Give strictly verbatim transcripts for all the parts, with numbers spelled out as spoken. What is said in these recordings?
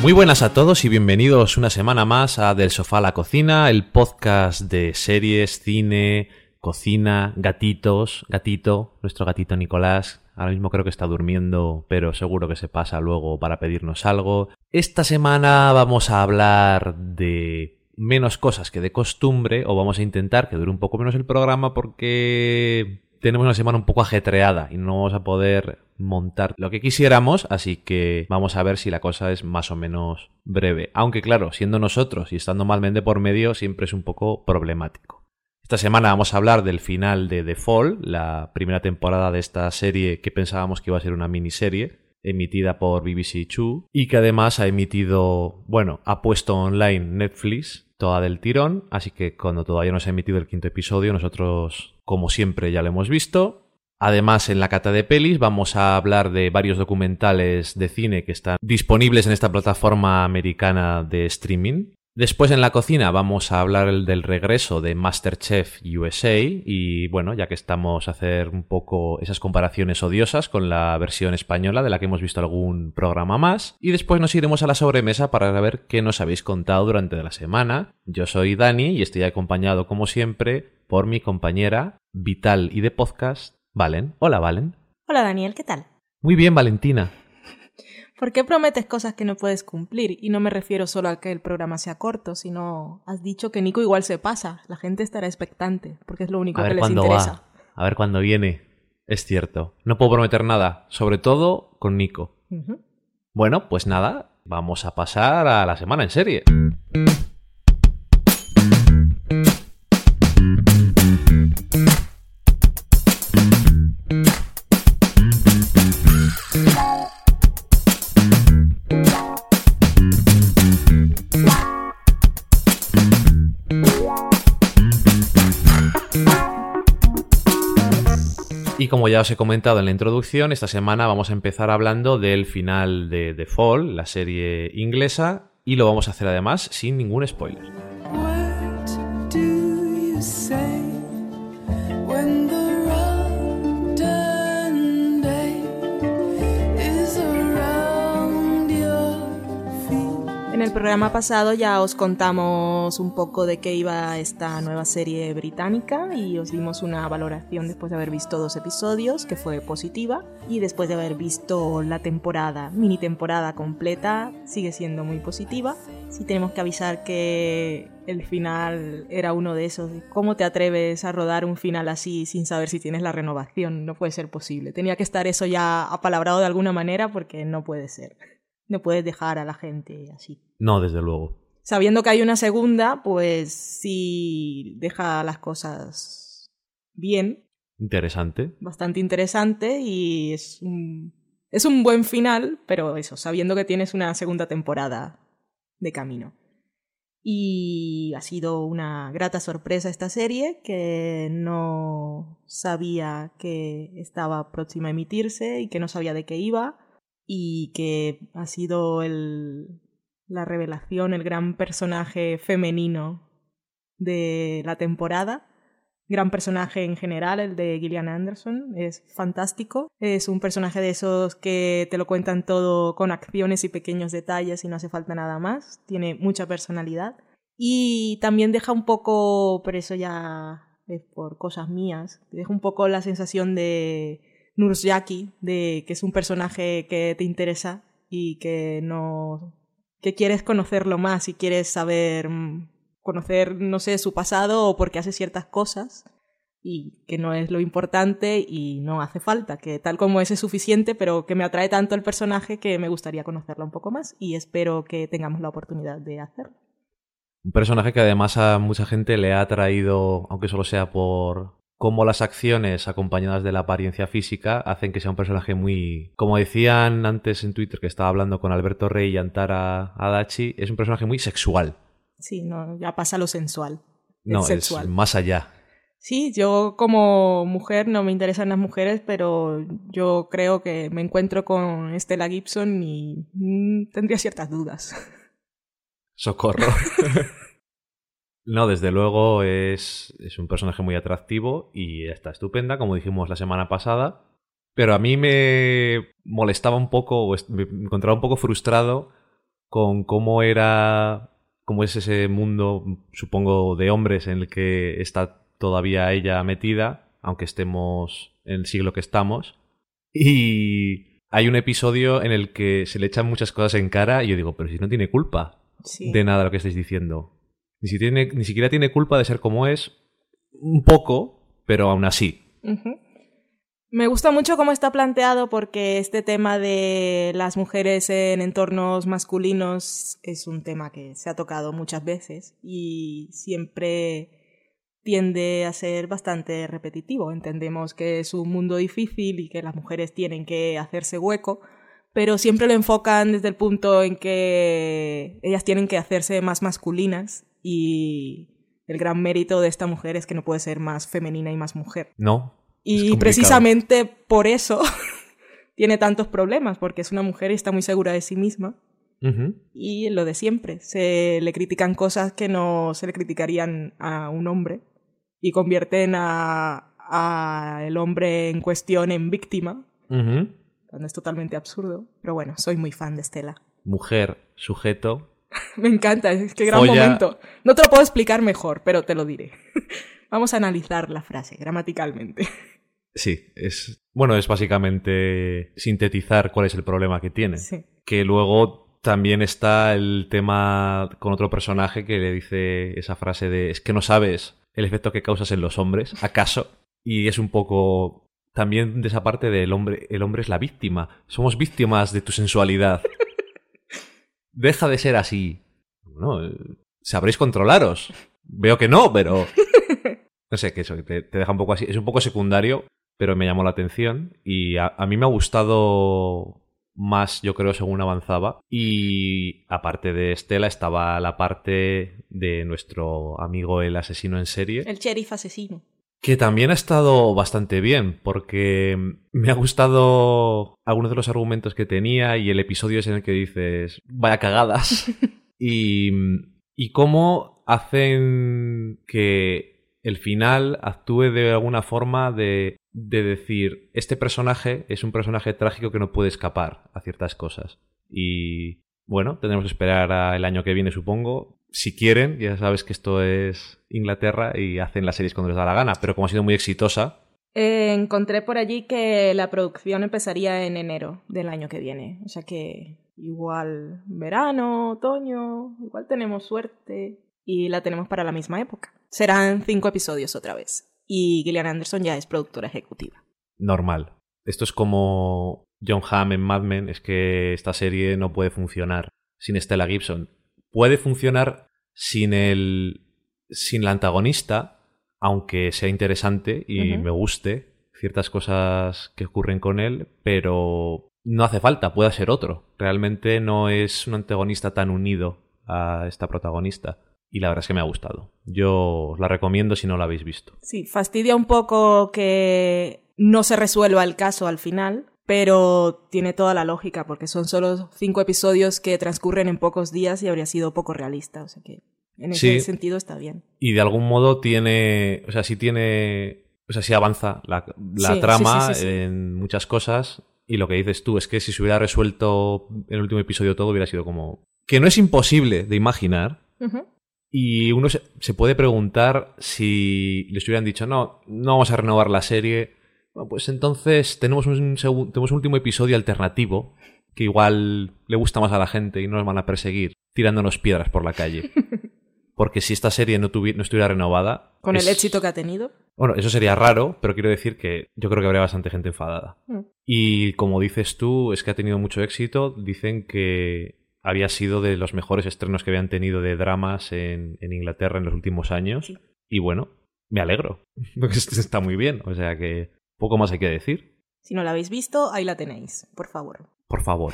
Muy buenas a todos y bienvenidos una semana más a Del Sofá a la Cocina, el podcast de series, cine, cocina, gatitos, gatito, nuestro gatito Nicolás. Ahora mismo creo que está durmiendo, pero seguro que se pasa luego para pedirnos algo. Esta semana vamos a hablar de menos cosas que de costumbre, o vamos a intentar que dure un poco menos el programa porque tenemos una semana un poco ajetreada y no vamos a poder montar lo que quisiéramos, así que vamos a ver si la cosa es más o menos breve. Aunque claro, siendo nosotros y estando Malmente por medio, siempre es un poco problemático. Esta semana vamos a hablar del final de The Fall, la primera temporada de esta serie que pensábamos que iba a ser una miniserie, emitida por B B C dos, y que además ha emitido, bueno, ha puesto online Netflix toda del tirón, así que cuando todavía no se ha emitido el quinto episodio, nosotros, como siempre, ya lo hemos visto. Además, en la cata de pelis vamos a hablar de varios documentales de cine que están disponibles en esta plataforma americana de streaming. Después, en la cocina, vamos a hablar del regreso de MasterChef U S A y, bueno, ya que estamos a hacer un poco esas comparaciones odiosas con la versión española de la que hemos visto algún programa más. Y después nos iremos a la sobremesa para ver qué nos habéis contado durante la semana. Yo soy Dani y estoy acompañado, como siempre, por mi compañera vital y de podcast, Valen. Hola, Valen. Hola, Daniel, ¿qué tal? Muy bien, Valentina. ¿Por qué prometes cosas que no puedes cumplir? Y no me refiero solo a que el programa sea corto, sino has dicho que Nico igual se pasa. La gente estará expectante, porque es lo único que les interesa. Va. A ver cuándo viene. Es cierto. No puedo prometer nada, sobre todo con Nico. Uh-huh. Bueno, pues nada, vamos a pasar a la semana en serie. Y como ya os he comentado en la introducción, esta semana vamos a empezar hablando del final de The Fall, la serie inglesa, y lo vamos a hacer además sin ningún spoiler. En el programa pasado ya os contamos un poco de qué iba esta nueva serie británica y os dimos una valoración después de haber visto dos episodios, que fue positiva, y después de haber visto la temporada, mini temporada completa, sigue siendo muy positiva. Sí tenemos que avisar que el final era uno de esos. ¿Cómo te atreves a rodar un final así sin saber si tienes la renovación? No puede ser posible. Tenía que estar eso ya apalabrado de alguna manera porque no puede ser. No puedes dejar a la gente así. No, desde luego. Sabiendo que hay una segunda, pues sí deja las cosas bien. Interesante. Bastante interesante y es un, es un buen final, pero eso, sabiendo que tienes una segunda temporada de camino. Y ha sido una grata sorpresa esta serie, que no sabía que estaba próxima a emitirse y que no sabía de qué iba. Y que ha sido el, la revelación, el gran personaje femenino de la temporada. Gran personaje en general, el de Gillian Anderson, es fantástico. Es un personaje de esos que te lo cuentan todo con acciones y pequeños detalles y no hace falta nada más. Tiene mucha personalidad. Y también deja un poco, pero eso ya es por cosas mías, deja un poco la sensación de Nurse-Jackie, de que es un personaje que te interesa y que no que quieres conocerlo más y quieres saber, conocer, no sé, su pasado o por qué hace ciertas cosas, y que no es lo importante y no hace falta, que tal como es es suficiente, pero que me atrae tanto el personaje que me gustaría conocerlo un poco más y espero que tengamos la oportunidad de hacerlo. Un personaje que además a mucha gente le ha atraído, aunque solo sea por cómo las acciones acompañadas de la apariencia física hacen que sea un personaje muy... Como decían antes en Twitter, que estaba hablando con Alberto Rey y Antara Adachi, es un personaje muy sexual. Sí, no, ya pasa lo sensual. No, sexual. Es más allá. Sí, yo como mujer no me interesan las mujeres, pero yo creo que me encuentro con Stella Gibson y mmm, tendría ciertas dudas. Socorro. No, desde luego es, es un personaje muy atractivo y está estupenda, como dijimos la semana pasada. Pero a mí me molestaba un poco, o me encontraba un poco frustrado con cómo era, cómo es ese mundo, supongo, de hombres en el que está todavía ella metida, aunque estemos en el siglo que estamos. Y hay un episodio en el que se le echan muchas cosas en cara y yo digo, pero si no tiene culpa Sí. de nada de lo que estáis diciendo. Ni, si tiene, ni siquiera tiene culpa de ser como es, un poco, pero aún así. Uh-huh. Me gusta mucho cómo está planteado porque este tema de las mujeres en entornos masculinos es un tema que se ha tocado muchas veces y siempre tiende a ser bastante repetitivo. Entendemos que es un mundo difícil y que las mujeres tienen que hacerse hueco, pero siempre lo enfocan desde el punto en que ellas tienen que hacerse más masculinas y el gran mérito de esta mujer es que no puede ser más femenina y más mujer. No. Y precisamente por eso tiene tantos problemas, porque es una mujer y está muy segura de sí misma. Uh-huh. Y lo de siempre, se le critican cosas que no se le criticarían a un hombre y convierten a, a el hombre en cuestión en víctima, uh-huh. cuando es totalmente absurdo. Pero bueno, soy muy fan de Stella. Mujer, sujeto. Me encanta, es que gran Folla. momento. No te lo puedo explicar mejor, pero te lo diré. Vamos a analizar la frase gramaticalmente. Sí, es bueno, es básicamente sintetizar cuál es el problema que tiene. Sí. Que luego también está el tema con otro personaje que le dice esa frase de es que no sabes el efecto que causas en los hombres, ¿acaso? Y es un poco también de esa parte del hombre, el hombre es la víctima. Somos víctimas de tu sensualidad. Deja de ser así. Bueno, sabréis controlaros. Veo que no, pero no sé, que eso te, te deja un poco así. Es un poco secundario, pero me llamó la atención y a, a mí me ha gustado más, yo creo, según avanzaba. Y aparte de Stella estaba la parte de nuestro amigo el asesino en serie. El sheriff asesino. Que también ha estado bastante bien, porque me ha gustado algunos de los argumentos que tenía y el episodio es en el que dices, vaya cagadas. y, y cómo hacen que el final actúe de alguna forma de, de decir, este personaje es un personaje trágico que no puede escapar a ciertas cosas. Y bueno, tendremos que esperar al año que viene, supongo. Si quieren, ya sabes que esto es Inglaterra y hacen las series cuando les da la gana, pero como ha sido muy exitosa... Eh, encontré por allí que la producción empezaría en enero del año que viene, o sea que igual verano, otoño, igual tenemos suerte y la tenemos para la misma época. Serán cinco episodios otra vez y Gillian Anderson ya es productora ejecutiva. Normal. Esto es como Jon Hamm en Mad Men, es que esta serie no puede funcionar sin Stella Gibson. Puede funcionar sin el sin la antagonista, aunque sea interesante y uh-huh. me guste ciertas cosas que ocurren con él, pero no hace falta, puede ser otro. Realmente no es un antagonista tan unido a esta protagonista y la verdad es que me ha gustado. Yo os la recomiendo si no la habéis visto. Sí, fastidia un poco que no se resuelva el caso al final, pero tiene toda la lógica porque son solo cinco episodios que transcurren en pocos días y habría sido poco realista, o sea que en ese sí. sentido está bien. Y de algún modo tiene, o sea, sí tiene, o sea, sí avanza la, la sí, trama sí, sí, sí, sí. en muchas cosas y lo que dices tú es que si se hubiera resuelto en el último episodio todo hubiera sido como... Que no es imposible de imaginar uh-huh. y uno se, se puede preguntar si les hubieran dicho no, no vamos a renovar la serie... Bueno, pues entonces tenemos un, segun, tenemos un último episodio alternativo que igual le gusta más a la gente y no nos van a perseguir tirándonos piedras por la calle. Porque si esta serie no, tuvi, no estuviera renovada... Con es... el éxito que ha tenido. Bueno, eso sería raro, pero quiero decir que yo creo que habría bastante gente enfadada. Mm. Y como dices tú, es que ha tenido mucho éxito. Dicen que había sido de los mejores estrenos que habían tenido de dramas en, en Inglaterra en los últimos años. Sí. Y bueno, me alegro. Porque está muy bien, o sea que... Poco más hay que decir. Si no la habéis visto, ahí la tenéis, por favor. Por favor.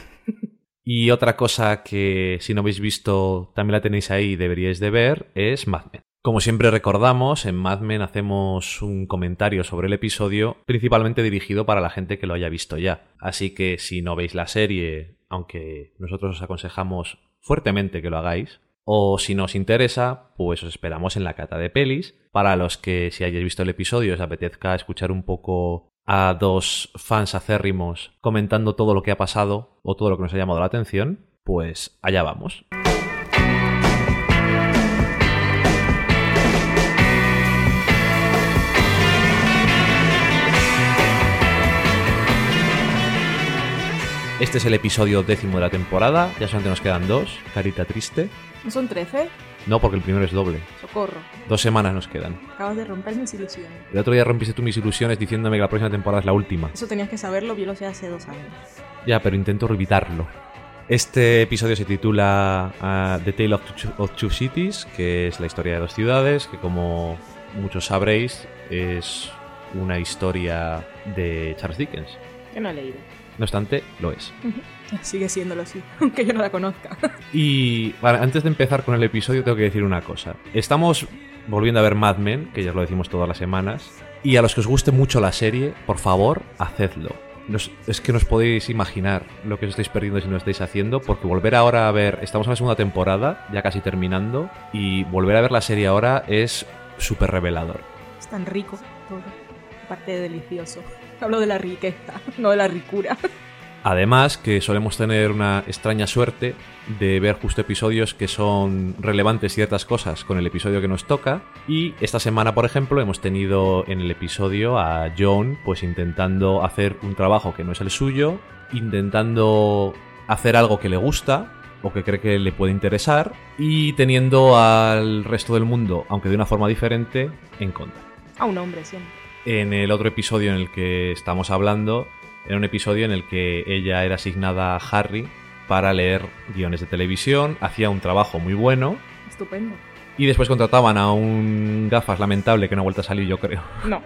Y otra cosa que si no habéis visto también la tenéis ahí y deberíais de ver es Mad Men. Como siempre recordamos, en Mad Men hacemos un comentario sobre el episodio principalmente dirigido para la gente que lo haya visto ya. Así que si no veis la serie, aunque nosotros os aconsejamos fuertemente que lo hagáis, o si no os interesa, pues os esperamos en la cata de pelis. Para los que si hayáis visto el episodio os apetezca escuchar un poco a dos fans acérrimos comentando todo lo que ha pasado o todo lo que nos ha llamado la atención, Pues allá vamos. Este es el episodio décimo de la temporada. Ya solamente nos quedan dos. Carita triste. ¿No son trece? No, porque el primero es doble. Socorro. Dos semanas nos quedan. Acabas de romper mis ilusiones. El otro día rompiste tú mis ilusiones diciéndome que la próxima temporada es la última. Eso tenías que saberlo, yo lo sé hace dos años. Ya, pero intento evitarlo. Este episodio se titula uh, The Tale of Two, of Two Cities, que es la historia de dos ciudades, que como muchos sabréis es una historia de Charles Dickens. Que no he leído. No obstante, lo es. Sigue siéndolo así, aunque yo no la conozca. Y vale, antes de empezar con el episodio tengo que decir una cosa. Estamos volviendo a ver Mad Men, que ya os lo decimos todas las semanas, y a los que os guste mucho la serie, por favor, hacedlo. Nos, es que no os podéis imaginar lo que os estáis perdiendo si no lo estáis haciendo, porque volver ahora a ver... Estamos en la segunda temporada, ya casi terminando, y volver a ver la serie ahora es súper revelador. Es tan rico todo, aparte de delicioso. Hablo de la riqueza, no de la ricura. Además, que solemos tener una extraña suerte de ver justo episodios que son relevantes ciertas cosas con el episodio que nos toca. Y esta semana, por ejemplo, hemos tenido en el episodio a John pues intentando hacer un trabajo que no es el suyo, intentando hacer algo que le gusta o que cree que le puede interesar, y teniendo al resto del mundo, aunque de una forma diferente, en contra. A un hombre siempre. En el otro episodio en el que estamos hablando, era un episodio en el que ella era asignada a Harry para leer guiones de televisión, hacía un trabajo muy bueno. Estupendo. Y después contrataban a un gafas lamentable que no ha vuelto a salir, yo creo. No.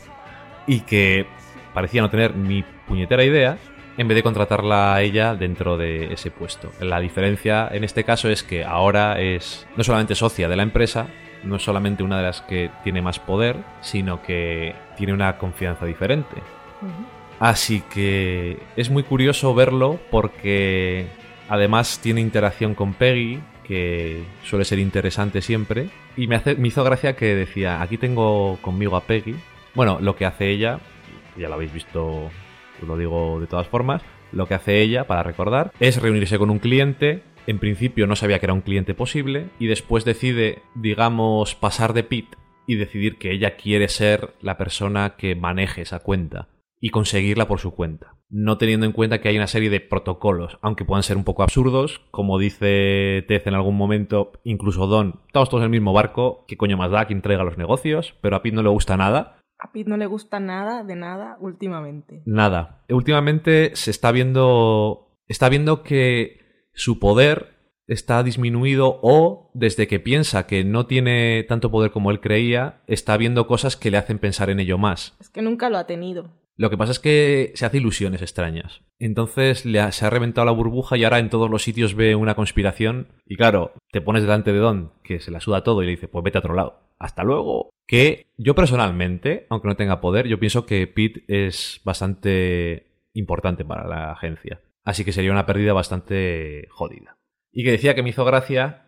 Y que parecía no tener ni puñetera idea, en vez de contratarla a ella dentro de ese puesto. La diferencia en este caso es que ahora es no solamente socia de la empresa, no es solamente una de las que tiene más poder, sino que tiene una confianza diferente. Uh-huh. Así que es muy curioso verlo porque además tiene interacción con Peggy, que suele ser interesante siempre, y me, hace, me hizo gracia que decía, aquí tengo conmigo a Peggy. Bueno, lo que hace ella, ya lo habéis visto, os lo digo de todas formas, lo que hace ella, para recordar, es reunirse con un cliente. En principio no sabía que era un cliente posible y después decide, digamos, pasar de Pete y decidir que ella quiere ser la persona que maneje esa cuenta y conseguirla por su cuenta, no teniendo en cuenta que hay una serie de protocolos, aunque puedan ser un poco absurdos, como dice Tez en algún momento, incluso Don, estamos todos en el mismo barco, ¿qué coño más da quién traiga los negocios? Pero a Pete no le gusta nada. A Pete no le gusta nada de nada últimamente. Nada. Últimamente se está viendo, está viendo que su poder está disminuido, o desde que piensa que no tiene tanto poder como él creía, está viendo cosas que le hacen pensar en ello más. Es que nunca lo ha tenido. Lo que pasa es que se hace ilusiones extrañas. Entonces le ha, se ha reventado la burbuja y ahora en todos los sitios ve una conspiración. Y claro, te pones delante de Don, que se la suda todo, y le dice, pues vete a otro lado. ¡Hasta luego! Que yo personalmente, aunque no tenga poder, yo pienso que Pete es bastante importante para la agencia. Así que sería una pérdida bastante jodida. Y que decía que me hizo gracia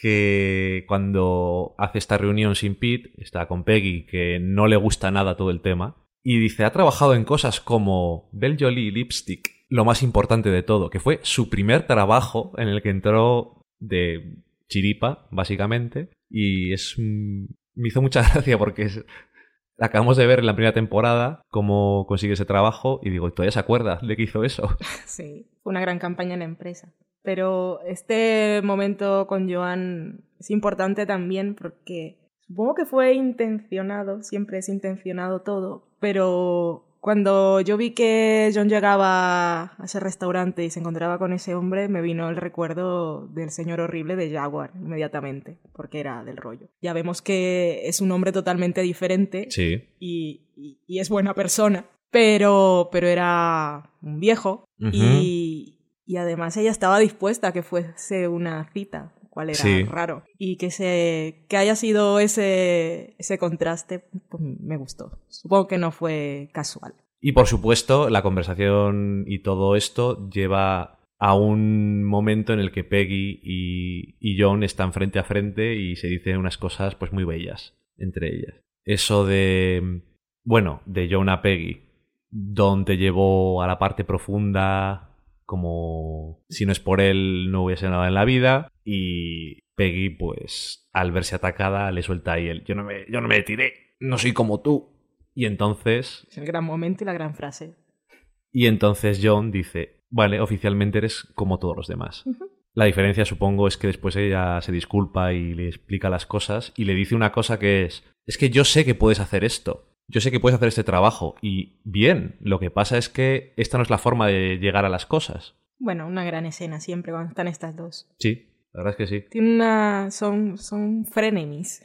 que cuando hace esta reunión sin Pete, está con Peggy, que no le gusta nada todo el tema, y dice, ha trabajado en cosas como Belle Jolie Lipstick, lo más importante de todo, que fue su primer trabajo en el que entró de chiripa, básicamente, y es me hizo mucha gracia porque es... acabamos de ver en la primera temporada cómo consigue ese trabajo y digo, ¿todavía se acuerda de que hizo eso? Sí, fue una gran campaña en la empresa. Pero este momento con Joan es importante también porque supongo que fue intencionado, siempre es intencionado todo, pero cuando yo vi que John llegaba a ese restaurante y se encontraba con ese hombre, me vino el recuerdo del señor horrible de Jaguar inmediatamente, porque era del rollo. Ya vemos que es un hombre totalmente diferente. Sí. y, y, y es buena persona, pero, pero era un viejo. Uh-huh. y, y además ella estaba dispuesta a que fuese una cita, cual era sí. raro. Y que, se, que haya sido ese, ese contraste, pues me gustó. Supongo que no fue casual. Y por supuesto, la conversación y todo esto lleva a un momento en el que Peggy y, y John están frente a frente y se dicen unas cosas pues muy bellas entre ellas. Eso de, bueno, de John a Peggy, Don te llevó a la parte profunda como si no es por él no hubiese nada en la vida. Y Peggy, pues, al verse atacada, le suelta ahí el yo no me, yo no me tiré, no soy como tú. Y entonces... Es el gran momento y la gran frase. Y entonces John dice, vale, oficialmente eres como todos los demás. Uh-huh. La diferencia, supongo, es que después ella se disculpa y le explica las cosas y le dice una cosa que es, es que yo sé que puedes hacer esto. Yo sé que puedes hacer este trabajo y bien, lo que pasa es que esta no es la forma de llegar a las cosas. Bueno, una gran escena siempre cuando están estas dos. Sí, la verdad es que sí. Tiene una... son, son frenemies.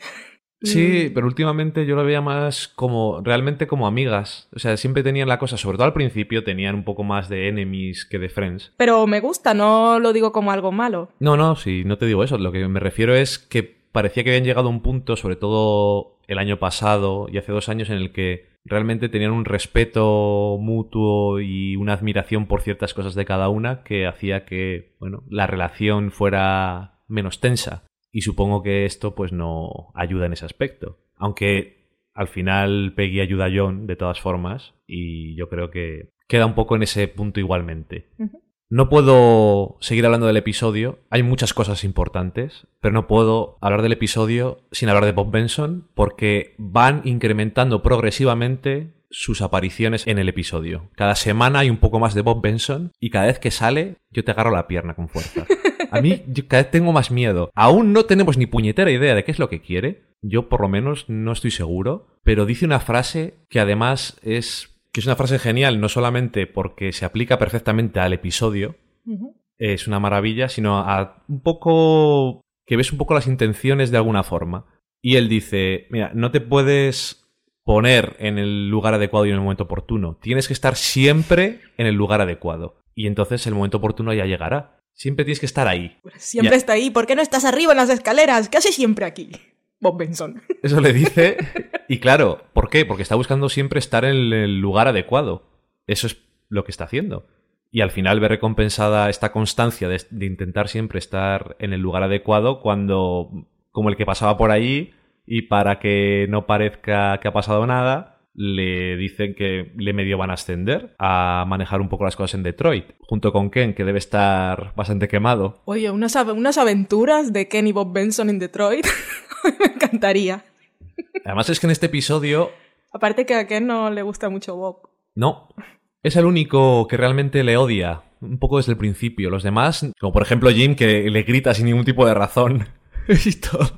Sí, pero últimamente yo lo veía más como, realmente como amigas. O sea, siempre tenían la cosa, sobre todo al principio, tenían un poco más de enemies que de friends. Pero me gusta, no lo digo como algo malo. No, no, sí, no te digo eso. Lo que me refiero es que parecía que habían llegado a un punto, sobre todo el año pasado y hace dos años, en el que realmente tenían un respeto mutuo y una admiración por ciertas cosas de cada una que hacía que, bueno, la relación fuera menos tensa. Y supongo que esto pues no ayuda en ese aspecto. Aunque al final Peggy ayuda a John de todas formas y yo creo que queda un poco en ese punto igualmente. Uh-huh. No puedo seguir hablando del episodio. Hay muchas cosas importantes, pero no puedo hablar del episodio sin hablar de Bob Benson porque van incrementando progresivamente sus apariciones en el episodio. Cada semana hay un poco más de Bob Benson y cada vez que sale yo te agarro la pierna con fuerza. A mí yo cada vez tengo más miedo. Aún no tenemos ni puñetera idea de qué es lo que quiere. Yo por lo menos no estoy seguro. Pero dice una frase que además es... que es una frase genial, no solamente porque se aplica perfectamente al episodio. Uh-huh. Es una maravilla, sino a un poco... que ves un poco las intenciones de alguna forma. Y él dice, mira, no te puedes poner en el lugar adecuado y en el momento oportuno. Tienes que estar siempre en el lugar adecuado. Y entonces el momento oportuno ya llegará. Siempre tienes que estar ahí. Siempre ya. Está ahí. ¿Por qué no estás arriba en las escaleras? ¿Qué haces siempre aquí? Bob Benson. Eso le dice. Y claro, ¿por qué? Porque está buscando siempre estar en el lugar adecuado. Eso es lo que está haciendo. Y al final ve recompensada esta constancia de, de intentar siempre estar en el lugar adecuado cuando, como el que pasaba por ahí, y para que no parezca que ha pasado nada, le dicen que le medio van a ascender a manejar un poco las cosas en Detroit, junto con Ken, que debe estar bastante quemado. Oye, unas, unas aventuras de Ken y Bob Benson en Detroit. Me encantaría. Además es que en este episodio... Aparte que a Ken no le gusta mucho Bob. No, es el único que realmente le odia, un poco desde el principio. Los demás, como por ejemplo Jim, que le grita sin ningún tipo de razón. Y todo.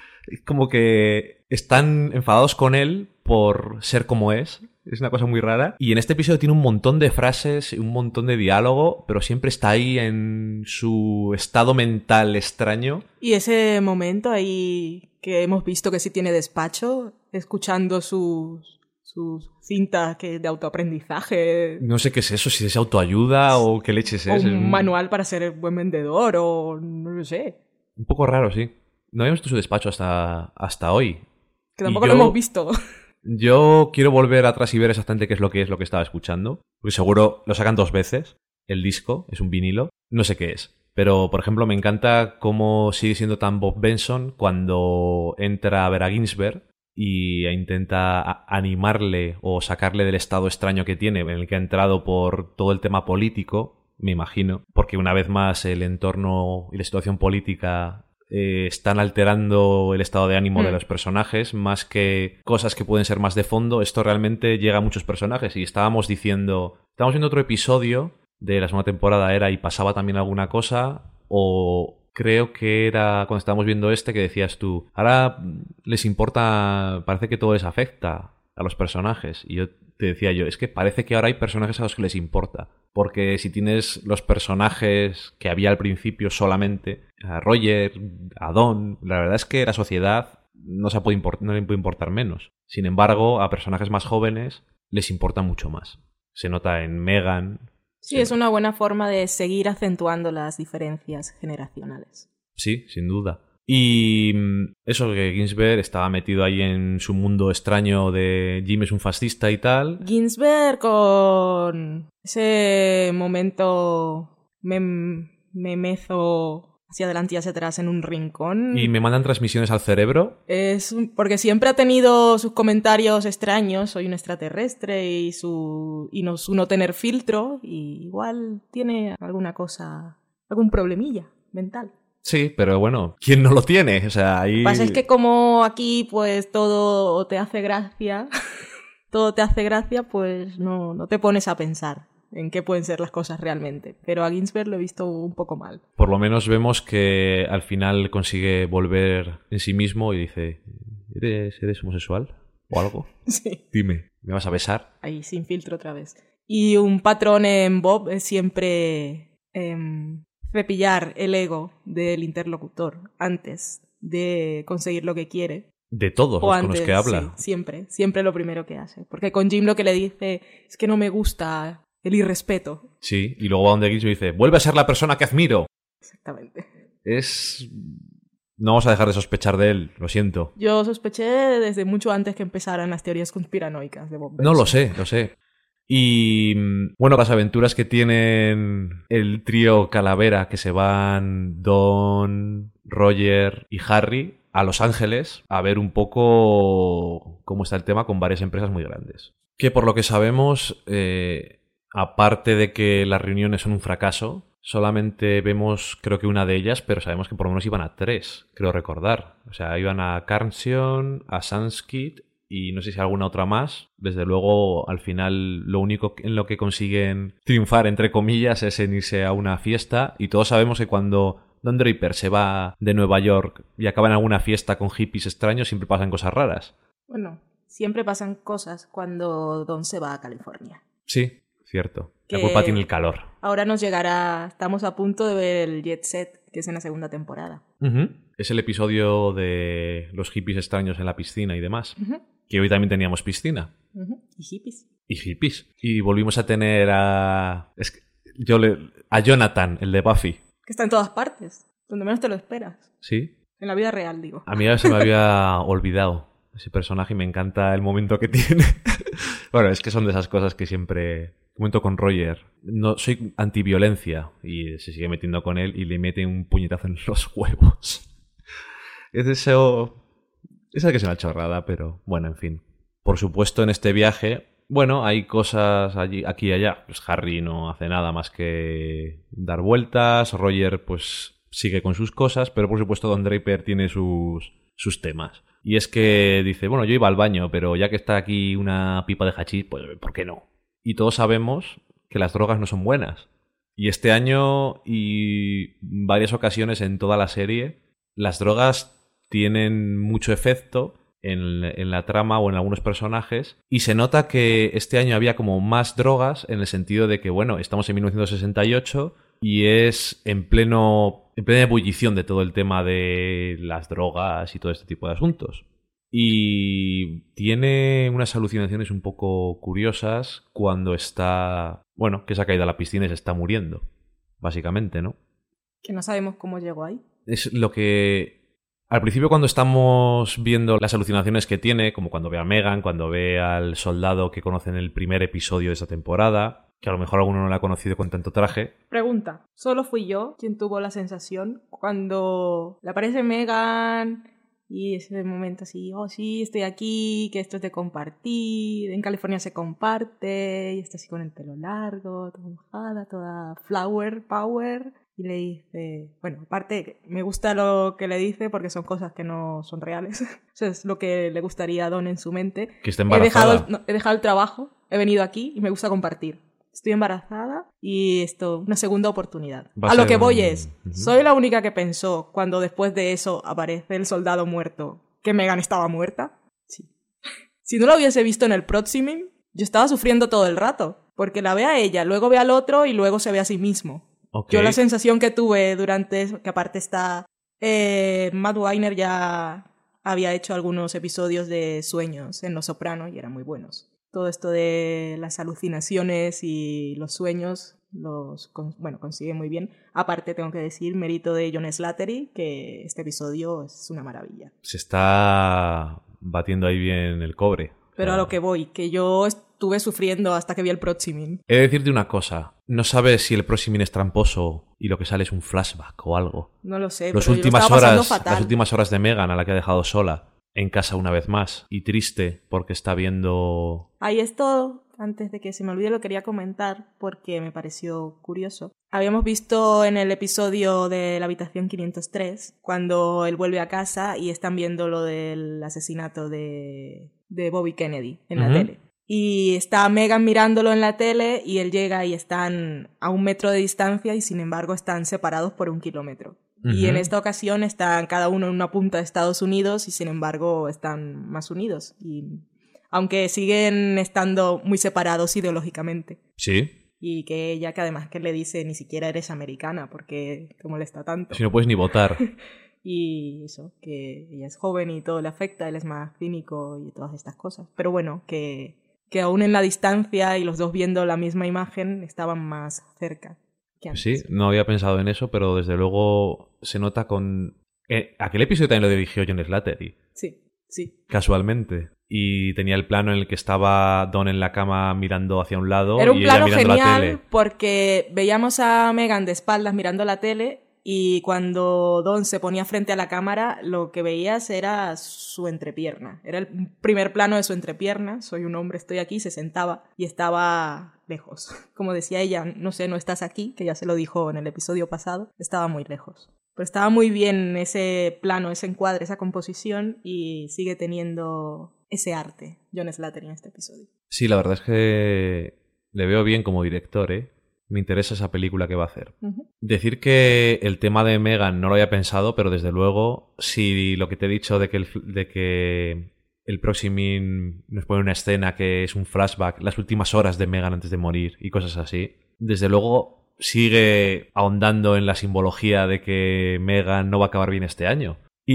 Como que están enfadados con él por ser como es. Es una cosa muy rara. Y en este episodio tiene un montón de frases, un montón de diálogo, pero siempre está ahí en su estado mental extraño. Y ese momento ahí que hemos visto que sí tiene despacho, escuchando sus, sus cintas que de autoaprendizaje. No sé qué es eso, si es autoayuda o qué leches es. O un es un manual para ser buen vendedor o no lo sé. Un poco raro, sí. No habíamos visto su despacho hasta, hasta hoy. Que tampoco yo, lo hemos visto. Yo quiero volver atrás y ver exactamente qué es lo que es lo que estaba escuchando. Porque seguro lo sacan dos veces. El disco es un vinilo. No sé qué es. Pero, por ejemplo, me encanta cómo sigue siendo tan Bob Benson cuando entra a ver a Ginsberg y intenta animarle o sacarle del estado extraño que tiene, en el que ha entrado por todo el tema político, me imagino. Porque una vez más el entorno y la situación política... Eh, están alterando el estado de ánimo mm. de los personajes más que cosas que pueden ser más de fondo. Esto realmente llega a muchos personajes y estábamos diciendo, estábamos viendo otro episodio de la segunda temporada era y pasaba también alguna cosa, o creo que era cuando estábamos viendo este que decías tú, ahora les importa, parece que todo les afecta a los personajes, y yo te decía yo, es que parece que ahora hay personajes a los que les importa, porque si tienes los personajes que había al principio solamente, a Roger, a Don, la verdad es que la sociedad no, se puede import- no le puede importar menos. Sin embargo, a personajes más jóvenes les importa mucho más. Se nota en Megan. Sí, se... es una buena forma de seguir acentuando las diferencias generacionales. Sí, sin duda. Y eso, que Ginsberg estaba metido ahí en su mundo extraño de Jim es un fascista y tal. Ginsberg con ese momento mem- memezo hacia adelante y hacia atrás en un rincón. Y me mandan transmisiones al cerebro. Es porque siempre ha tenido sus comentarios extraños, soy un extraterrestre y su y no, su no tener filtro, y igual tiene alguna cosa, algún problemilla mental. Sí, pero bueno, ¿quién no lo tiene? O sea, ahí... Lo que pasa es que como aquí pues todo te hace gracia, todo te hace gracia, pues no, no te pones a pensar en qué pueden ser las cosas realmente. Pero a Ginsberg lo he visto un poco mal. Por lo menos vemos que al final consigue volver en sí mismo y dice, ¿eres, eres homosexual o algo? Sí. Dime, ¿me vas a besar? Ahí, sin filtro otra vez. Y un patrón en Bob es siempre eh, cepillar el ego del interlocutor antes de conseguir lo que quiere. De todos O los antes, con los que habla. Sí, siempre, siempre lo primero que hace. Porque con Jim lo que le dice es que no me gusta el irrespeto. Sí, y luego va donde Ginsberg dice, vuelve a ser la persona que admiro. Exactamente. Es... No vamos a dejar de sospechar de él, lo siento. Yo sospeché desde mucho antes que empezaran las teorías conspiranoicas de Bob Benson. No, lo sé, lo sé. Y bueno, las aventuras que tienen el trío Calavera, que se van Don, Roger y Harry a Los Ángeles a ver un poco cómo está el tema con varias empresas muy grandes. Que por lo que sabemos, eh, aparte de que las reuniones son un fracaso, solamente vemos creo que una de ellas, pero sabemos que por lo menos iban a tres, creo recordar. O sea, iban a Carnsion, a Sunskit y no sé si alguna otra más. Desde luego, al final, lo único en lo que consiguen triunfar, entre comillas, es en irse a una fiesta. Y todos sabemos que cuando Don Draper se va de Nueva York y acaba en alguna fiesta con hippies extraños, siempre pasan cosas raras. Bueno, siempre pasan cosas cuando Don se va a California. Sí, cierto. La Que culpa tiene el calor. Ahora nos llegará, estamos a punto de ver el Jet Set, que es en la segunda temporada. Uh-huh. Es el episodio de los hippies extraños en la piscina y demás. Uh-huh. Que hoy también teníamos piscina. Uh-huh. Y hippies. Y hippies. Y volvimos a tener a... Es que yo le... a Jonathan, el de Buffy. Que está en todas partes, donde menos te lo esperas. Sí. En la vida real, digo. A mí ya se me había olvidado ese personaje y me encanta el momento que tiene. Bueno, es que son de esas cosas que siempre... Comento con Roger. No, soy antiviolencia y se sigue metiendo con él y le mete un puñetazo en los huevos. Es eso... Esa que es una chorrada, pero bueno, en fin. Por supuesto, en este viaje, bueno, hay cosas allí, aquí y allá. Pues Harry no hace nada más que dar vueltas. Roger, pues, sigue con sus cosas. Pero por supuesto, Don Draper tiene sus, sus temas. Y es que dice, bueno, yo iba al baño, pero ya que está aquí una pipa de hachís, pues, ¿por qué no? Y todos sabemos que las drogas no son buenas. Y este año y varias ocasiones en toda la serie, las drogas tienen mucho efecto en, en la trama o en algunos personajes. Y se nota que este año había como más drogas en el sentido de que, bueno, estamos en mil novecientos sesenta y ocho y es en pleno en plena ebullición de todo el tema de las drogas y todo este tipo de asuntos. Y tiene unas alucinaciones un poco curiosas cuando está... Bueno, que se ha caído a la piscina y se está muriendo, básicamente, ¿no? Que no sabemos cómo llegó ahí. Es lo que... Al principio cuando estamos viendo las alucinaciones que tiene, como cuando ve a Megan, cuando ve al soldado que conoce en el primer episodio de esta temporada, que a lo mejor alguno no la ha conocido con tanto traje. Pregunta, ¿solo fui yo quien tuvo la sensación cuando le aparece Megan y ese momento así, oh sí, estoy aquí, que esto es de compartir, en California se comparte, y está así con el pelo largo, toda mojada, toda flower power, y le dice, bueno, aparte me gusta lo que le dice porque son cosas que no son reales, eso es lo que le gustaría a Don en su mente. Que está embarazada. He dejado, no, he dejado el trabajo, he venido aquí y me gusta compartir. Estoy embarazada y esto, una segunda oportunidad. Va a lo que un... voy es, uh-huh. soy la única que pensó cuando después de eso aparece el soldado muerto que Megan estaba muerta. Sí. Si no la hubiese visto en el Proximing, yo estaba sufriendo todo el rato, porque la ve a ella, luego ve al otro y luego se ve a sí mismo. Okay. Yo la sensación que tuve durante eso, que aparte está... Eh, Matt Weiner ya había hecho algunos episodios de sueños en Los Soprano y eran muy buenos. Todo esto de las alucinaciones y los sueños los bueno, consigue muy bien. Aparte, tengo que decir, mérito de John Slattery, que este episodio es una maravilla. Se está batiendo ahí bien el cobre. O Pero a lo que voy, que yo estuve sufriendo hasta que vi el Proximin. He de decirte una cosa. No sabes si el Proximin es tramposo y lo que sale es un flashback o algo. No lo sé, Los pero últimas yo lo estaba pasando horas, fatal. Las últimas horas de Megan, a la que ha dejado sola en casa una vez más. Y triste porque está viendo... Ahí esto, antes de que se me olvide, lo quería comentar porque me pareció curioso. Habíamos visto en el episodio de la habitación quinientos tres, cuando él vuelve a casa y están viendo lo del asesinato de, de Bobby Kennedy en la Ujú. tele. Y está Megan mirándolo en la tele y él llega y están a un metro de distancia y sin embargo están separados por un kilómetro. Y Ujú. en esta ocasión están cada uno en una punta de Estados Unidos y sin embargo están más unidos. Y aunque siguen estando muy separados ideológicamente. Sí. Y que ella, que además que le dice ni siquiera eres americana porque te molesta tanto. Si no puedes ni votar. Y eso, que ella es joven y todo le afecta, él es más cínico y todas estas cosas. Pero bueno, que, que aún en la distancia y los dos viendo la misma imagen estaban más cerca que antes. Sí, no había pensado en eso, pero desde luego se nota con... Eh, aquel episodio también lo dirigió John Slattery, Sí, sí. casualmente. Y tenía el plano en el que estaba Don en la cama mirando hacia un lado Era un y ella plano mirando la tele. genial porque veíamos a Megan de espaldas mirando la tele y cuando Don se ponía frente a la cámara lo que veías era su entrepierna. Era el primer plano de su entrepierna. Soy un hombre, estoy aquí. Se sentaba y estaba lejos. Como decía ella, no sé, no estás aquí, que ya se lo dijo en el episodio pasado. Estaba muy lejos. Pero estaba muy bien ese plano, ese encuadre, esa composición y sigue teniendo ese arte John Slattery en este episodio. Sí, la verdad es que le veo bien como director, ¿eh? Me interesa esa película que va a hacer. Uh-huh. Decir que el tema de Megan no lo había pensado, pero desde luego, si lo que te he dicho de que el, de que el Proximin nos pone una escena que es un flashback, las últimas horas de Megan antes de morir y cosas así, desde luego sigue ahondando en la simbología de que Megan no va a acabar bien este año.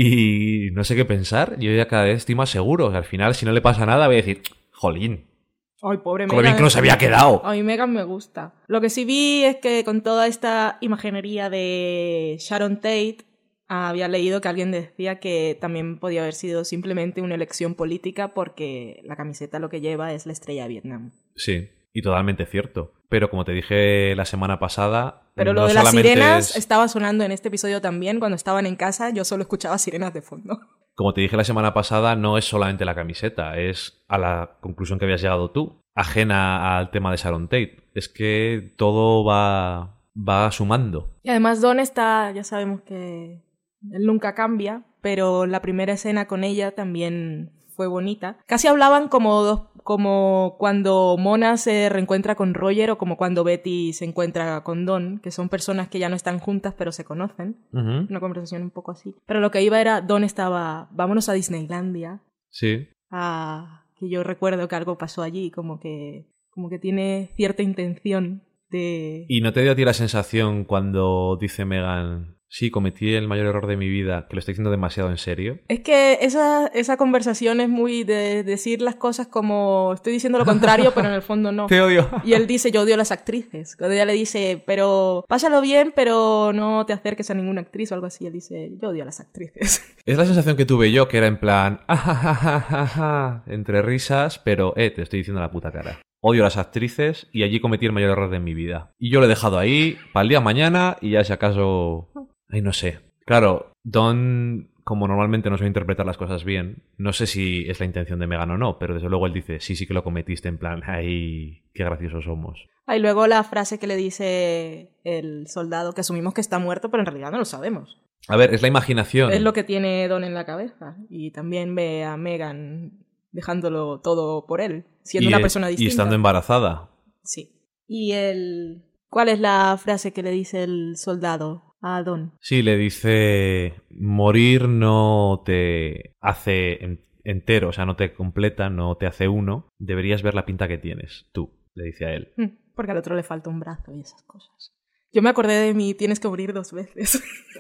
Y no sé qué pensar, yo ya cada vez estoy más seguro. Al final, si no le pasa nada, voy a decir, jolín, Ay, pobre con lo Megan. bien que nos había quedado. A mí Megan me gusta. Lo que sí vi es que con toda esta imaginería de Sharon Tate, había leído que alguien decía que también podía haber sido simplemente una elección política porque la camiseta lo que lleva es la estrella de Vietnam. Sí, y totalmente cierto. Pero como te dije la semana pasada... Pero lo no de las solamente sirenas es- estaba sonando en este episodio también. Cuando estaban en casa yo solo escuchaba sirenas de fondo. Como te dije la semana pasada, no es solamente la camiseta, es a la conclusión que habías llegado tú, ajena al tema de Sharon Tate. Es que todo va, va sumando. Y además Don está, ya sabemos que él nunca cambia, pero la primera escena con ella también fue bonita. Casi hablaban como dos, como cuando Mona se reencuentra con Roger o como cuando Betty se encuentra con Don, que son personas que ya no están juntas pero se conocen. Ujú. Una conversación un poco así. Pero lo que iba era, Don estaba, vámonos a Disneylandia. Sí. Ah, que yo recuerdo que algo pasó allí, como que, como que tiene cierta intención de... ¿Y no te dio a ti la sensación cuando dice Megan, sí, cometí el mayor error de mi vida, que lo estoy diciendo demasiado en serio? Es que esa, esa conversación es muy de decir las cosas como estoy diciendo lo contrario, pero en el fondo no. Te odio. Y él dice, yo odio a las actrices. Cuando ella le dice, pero pásalo bien, pero no te acerques a ninguna actriz o algo así. Él dice, yo odio a las actrices. Es la sensación que tuve yo, que era en plan, "Ajajajaja", entre risas, pero, eh, te estoy diciendo la puta cara. Odio a las actrices y allí cometí el mayor error de mi vida. Y yo lo he dejado ahí para el día de mañana y ya si acaso... Ay, no sé. Claro, Don, como normalmente no suele interpretar las cosas bien, no sé si es la intención de Megan o no, pero desde luego él dice, sí, sí que lo cometiste, en plan, ay, qué graciosos somos. Ah, y luego la frase que le dice el soldado, que asumimos que está muerto, pero en realidad no lo sabemos. A ver, es la imaginación. Es lo que tiene Don en la cabeza. Y también ve a Megan dejándolo todo por él, siendo y, una eh, persona distinta. Y estando embarazada. Sí. ¿Y el... ¿Cuál es la frase que le dice el soldado a Don? Sí, le dice, morir no te hace en- entero, o sea, no te completa, no te hace uno. Deberías ver la pinta que tienes, tú, le dice a él. Hmm, Porque al otro le falta un brazo y esas cosas. Yo me acordé de mi tienes que morir dos veces.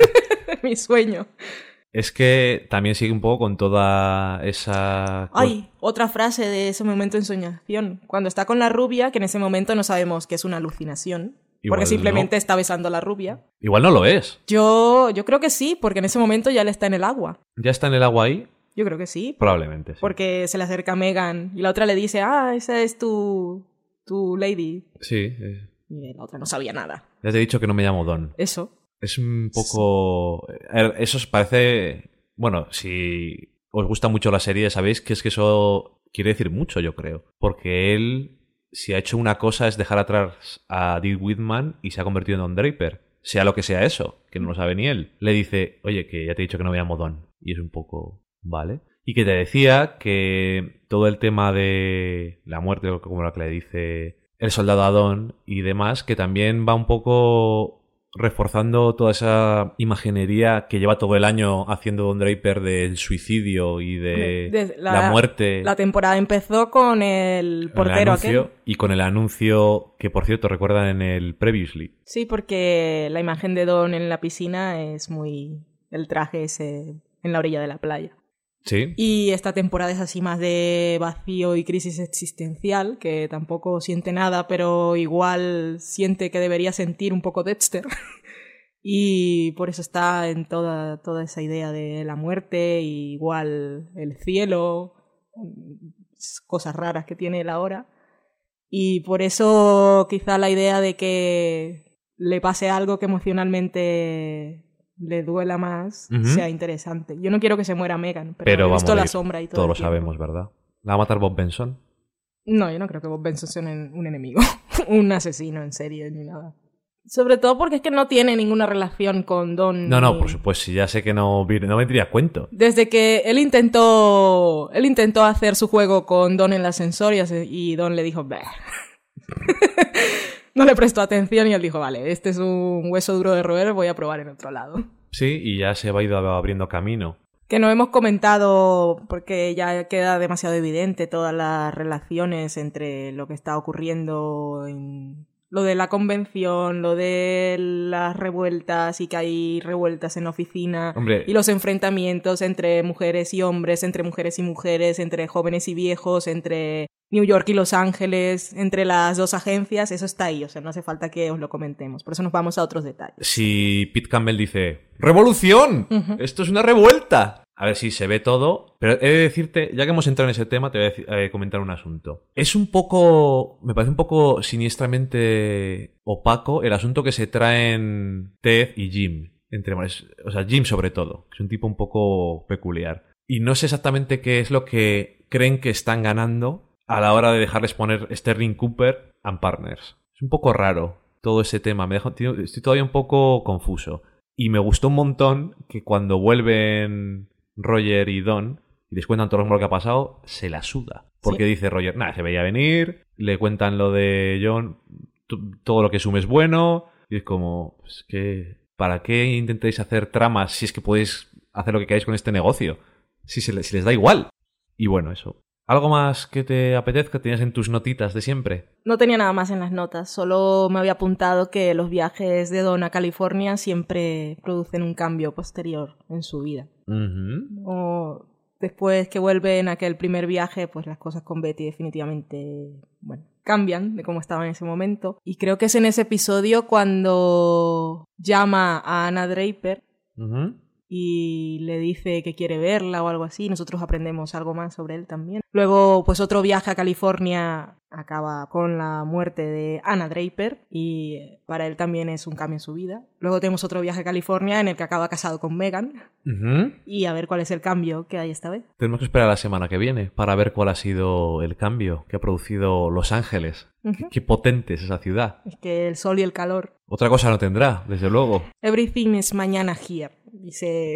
Mi sueño. Es que también sigue un poco con toda esa... Ay, otra frase de ese momento de ensoñación. Cuando está con la rubia, que en ese momento no sabemos que es una alucinación. Igual porque simplemente no. está besando a la rubia. Igual no lo es. Yo, yo creo que sí, porque en ese momento ya él está en el agua. Ya está en el agua ahí. Yo creo que sí. Probablemente, sí. Porque se le acerca a Megan y la otra le dice, ah, esa es tu, tu lady. Sí. Eh. Y la otra no sabía nada. Ya te he dicho que no me llamo Don. Eso. Es un poco... Eso os parece... Bueno, si os gusta mucho la serie, sabéis que es que eso quiere decir mucho, yo creo. Porque él, si ha hecho una cosa, es dejar atrás a Dean Whitman y se ha convertido en Don Draper. Sea lo que sea eso, que no lo sabe ni él. Le dice, oye, que ya te he dicho que no me llamo Don. Y es un poco... ¿Vale? Y que te decía que todo el tema de la muerte, como lo que le dice el soldado a Don y demás, que también va un poco reforzando toda esa imaginería que lleva todo el año haciendo Don Draper del suicidio y de, de la, la muerte. La temporada empezó con el portero el anuncio, aquel. Y con el anuncio que, por cierto, recuerdan en el Previously. Sí, porque la imagen de Don en la piscina es muy... el traje ese en la orilla de la playa. Sí. Y esta temporada es así más de vacío y crisis existencial, que tampoco siente nada, pero igual siente que debería sentir un poco Dexter. Y por eso está en toda, toda esa idea de la muerte, y igual el cielo, cosas raras que tiene él ahora. Y por eso quizá la idea de que le pase algo que emocionalmente le duela más, uh-huh, sea interesante. Yo no quiero que se muera Megan, pero, pero he visto la sombra y todo. Todos lo sabemos, ¿verdad? ¿La va a matar Bob Benson? No, yo no creo que Bob Benson sea un, un enemigo, un asesino en serie ni nada. Sobre todo porque es que no tiene ninguna relación con Don. No, no, ni... por supuesto, ya sé que no, no vendría a cuento. Desde que él intentó él intentó hacer su juego con Don en el ascensor y Don le dijo, bah. No le prestó atención y él dijo, vale, este es un hueso duro de roer, voy a probar en otro lado. Sí, y ya se va ido abriendo camino. Que no hemos comentado, porque ya queda demasiado evidente todas las relaciones entre lo que está ocurriendo en... Lo de la convención, lo de las revueltas y que hay revueltas en la oficina. Hombre. Y los enfrentamientos entre mujeres y hombres, entre mujeres y mujeres, entre jóvenes y viejos, entre New York y Los Ángeles, entre las dos agencias, eso está ahí, o sea, no hace falta que os lo comentemos. Por eso nos vamos a otros detalles. Si Pete Campbell dice ¡revolución! Uh-huh. ¡Esto es una revuelta! A ver si se ve todo. Pero he de decirte, ya que hemos entrado en ese tema, te voy a decir, eh, comentar un asunto. Es un poco... Me parece un poco siniestramente opaco el asunto que se traen Ted y Jim. Entre, o sea, Jim sobre todo. Que es un tipo un poco peculiar. Y no sé exactamente qué es lo que creen que están ganando a la hora de dejarles poner Sterling Cooper and Partners. Es un poco raro todo ese tema. Me dejo, estoy todavía un poco confuso. Y me gustó un montón que cuando vuelven Roger y Don y les cuentan todo lo que ha pasado, se la suda. Porque sí. Dice Roger, nada, se veía venir, le cuentan lo de John, t- todo lo que sume es bueno, y es como, pues que, ¿para qué intentáis hacer tramas si es que podéis hacer lo que queráis con este negocio? Si, se les, si les da igual. Y bueno, eso. ¿Algo más que te apetezca? ¿Tenías en tus notitas de siempre? No tenía nada más en las notas, solo me había apuntado que los viajes de Don a California siempre producen un cambio posterior en su vida. Uh-huh. O después que vuelven a aquel primer viaje, pues las cosas con Betty definitivamente, bueno, cambian de cómo estaban en ese momento. Y creo que es en ese episodio cuando llama a Anna Draper. Uh-huh. Y le dice que quiere verla o algo así. Nosotros aprendemos algo más sobre él también. Luego, pues otro viaje a California acaba con la muerte de Anna Draper y para él también es un cambio en su vida. Luego tenemos otro viaje a California en el que acaba casado con Megan. Uh-huh. Y a ver cuál es el cambio que hay esta vez. Tenemos que esperar a la semana que viene para ver cuál ha sido el cambio que ha producido Los Ángeles. Uh-huh. Qué, qué potente es esa ciudad. Es que el sol y el calor. Otra cosa no tendrá, desde luego. Everything is mañana here, dice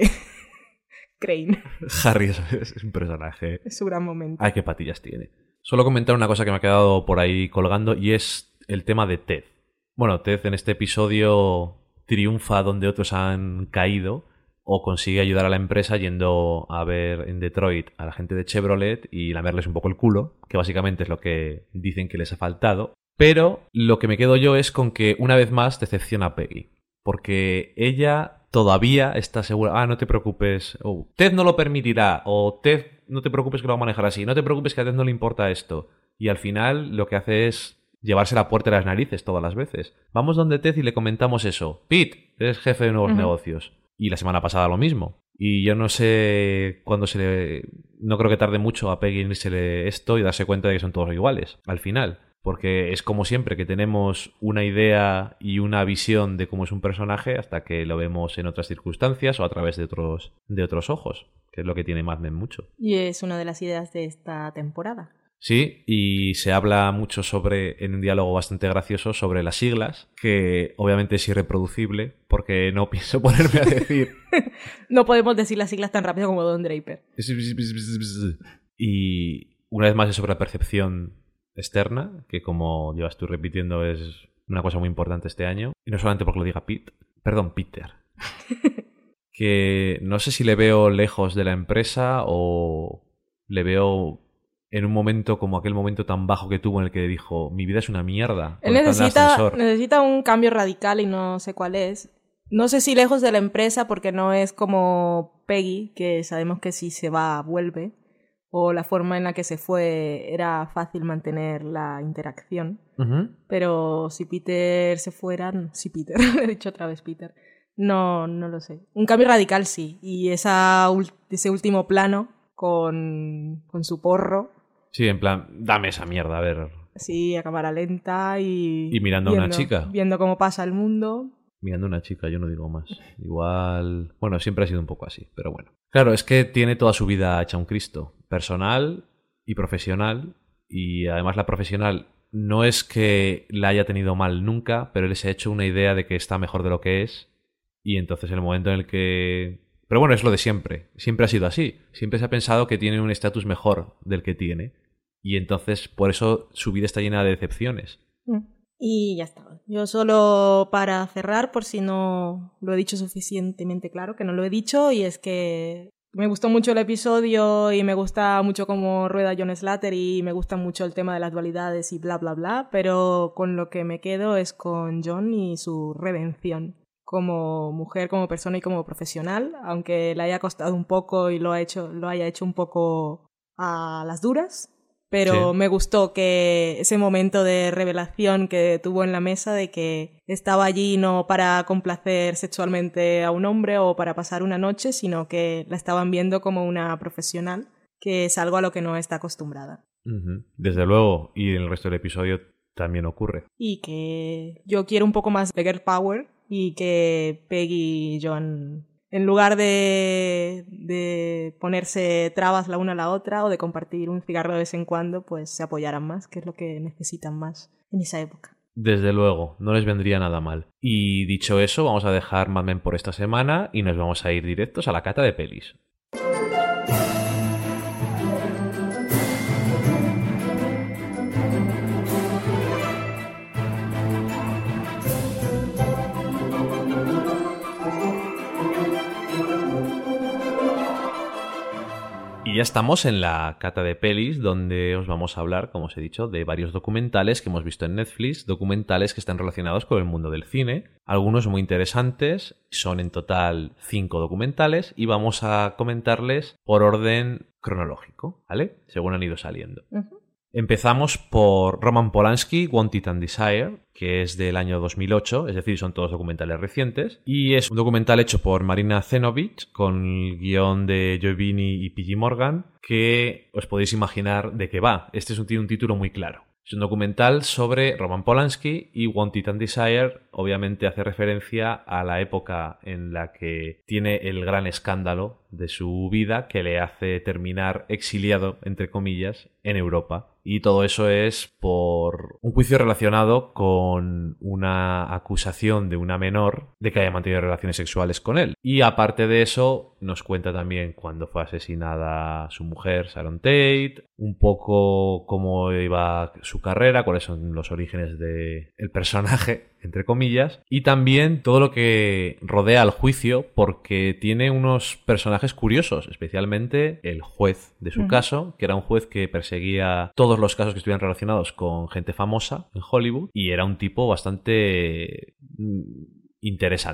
Crane. Harry es, es un personaje. Es su gran momento. Ay, qué patillas tiene. Solo comentar una cosa que me ha quedado por ahí colgando y es el tema de Ted. Bueno, Ted en este episodio triunfa donde otros han caído o consigue ayudar a la empresa yendo a ver en Detroit a la gente de Chevrolet y lamerles un poco el culo, que básicamente es lo que dicen que les ha faltado. Pero lo que me quedo yo es con que una vez más decepciona a Peggy. Porque ella todavía está segura. Ah, no te preocupes. Oh, Ted no lo permitirá. O Ted, no te preocupes que lo va a manejar así. No te preocupes que a Ted no le importa esto. Y al final lo que hace es llevarse la puerta de las narices todas las veces. Vamos donde Ted y le comentamos eso. Pete, eres jefe de nuevos uh-huh. negocios. Y la semana pasada lo mismo. Y yo no sé cuándo se le... No creo que tarde mucho a Peggy en irsele esto y darse cuenta de que son todos iguales, al final. Porque es como siempre, que tenemos una idea y una visión de cómo es un personaje hasta que lo vemos en otras circunstancias o a través de otros, de otros ojos, que es lo que tiene Mad Men mucho. Y es una de las ideas de esta temporada. Sí, y se habla mucho sobre, en un diálogo bastante gracioso, sobre las siglas, que obviamente es irreproducible, porque no pienso ponerme a decir... No podemos decir las siglas tan rápido como Don Draper. Y una vez más es sobre la percepción externa, que como llevas tú repitiendo es una cosa muy importante este año, y no solamente porque lo diga Pete, perdón, Peter. Que no sé si le veo lejos de la empresa o le veo... en un momento como aquel momento tan bajo que tuvo en el que dijo mi vida es una mierda. Él necesita, necesita un cambio radical y no sé cuál es. No sé si lejos de la empresa porque no es como Peggy, que sabemos que si se va, vuelve. O la forma en la que se fue era fácil mantener la interacción. Uh-huh. Pero si Peter se fuera... Si Peter, he dicho otra vez Peter. No, no lo sé. Un cambio radical sí. Y esa, ese último plano con, con su porro... Sí, en plan, dame esa mierda, a ver. Sí, a cámara lenta y... Y mirando viendo, a una chica. Viendo cómo pasa el mundo. Mirando a una chica, yo no digo más. Igual... Bueno, siempre ha sido un poco así, pero bueno. Claro, es que tiene toda su vida hecha un Cristo. Personal y profesional. Y además la profesional no es que la haya tenido mal nunca, pero él se ha hecho una idea de que está mejor de lo que es. Y entonces en el momento en el que... Pero bueno, es lo de siempre. Siempre ha sido así. Siempre se ha pensado que tiene un estatus mejor del que tiene. Y entonces, por eso, su vida está llena de decepciones. Y ya está. Yo solo para cerrar, por si no lo he dicho suficientemente claro, que no lo he dicho, y es que me gustó mucho el episodio y me gusta mucho cómo rueda John Slattery y me gusta mucho el tema de las dualidades y bla, bla, bla, pero con lo que me quedo es con John y su redención. Como mujer, como persona y como profesional, aunque le haya costado un poco y lo, ha hecho, lo haya hecho un poco a las duras, pero sí. Me gustó que ese momento de revelación que tuvo en la mesa de que estaba allí no para complacer sexualmente a un hombre o para pasar una noche, sino que la estaban viendo como una profesional, que es algo a lo que no está acostumbrada. Uh-huh. Desde luego, y en el resto del episodio también ocurre. Y que yo quiero un poco más de girl power, y que Peggy y John, en lugar de, de ponerse trabas la una a la otra o de compartir un cigarro de vez en cuando, pues se apoyaran más, que es lo que necesitan más en esa época. Desde luego, no les vendría nada mal. Y dicho eso, vamos a dejar Mad Men por esta semana y nos vamos a ir directos a la cata de pelis. Y ya estamos en la cata de pelis, donde os vamos a hablar, como os he dicho, de varios documentales que hemos visto en Netflix, documentales que están relacionados con el mundo del cine, algunos muy interesantes, son en total cinco documentales, y vamos a comentarles por orden cronológico, ¿vale? Según han ido saliendo. Uh-huh. Empezamos por Roman Polanski, Wanted and Desire, que es del año dos mil ocho, es decir, son todos documentales recientes, y es un documental hecho por Marina Zenovich, con el guión de Joe Bini y P G Morgan, que os podéis imaginar de qué va. Este es un, tiene un título muy claro. Es un documental sobre Roman Polanski y Wanted and Desire obviamente hace referencia a la época en la que tiene el gran escándalo de su vida que le hace terminar exiliado, entre comillas, en Europa. Y todo eso es por un juicio relacionado con una acusación de una menor de que haya mantenido relaciones sexuales con él. Y aparte de eso, nos cuenta también cuando fue asesinada su mujer, Sharon Tate, un poco cómo iba su carrera, cuáles son los orígenes del personaje, entre comillas, y también todo lo que rodea al juicio, porque tiene unos personajes curiosos, especialmente el juez de su uh-huh. caso, que era un juez que perseguía todos los casos que estuvieran relacionados con gente famosa en Hollywood, y era un tipo bastante interesante.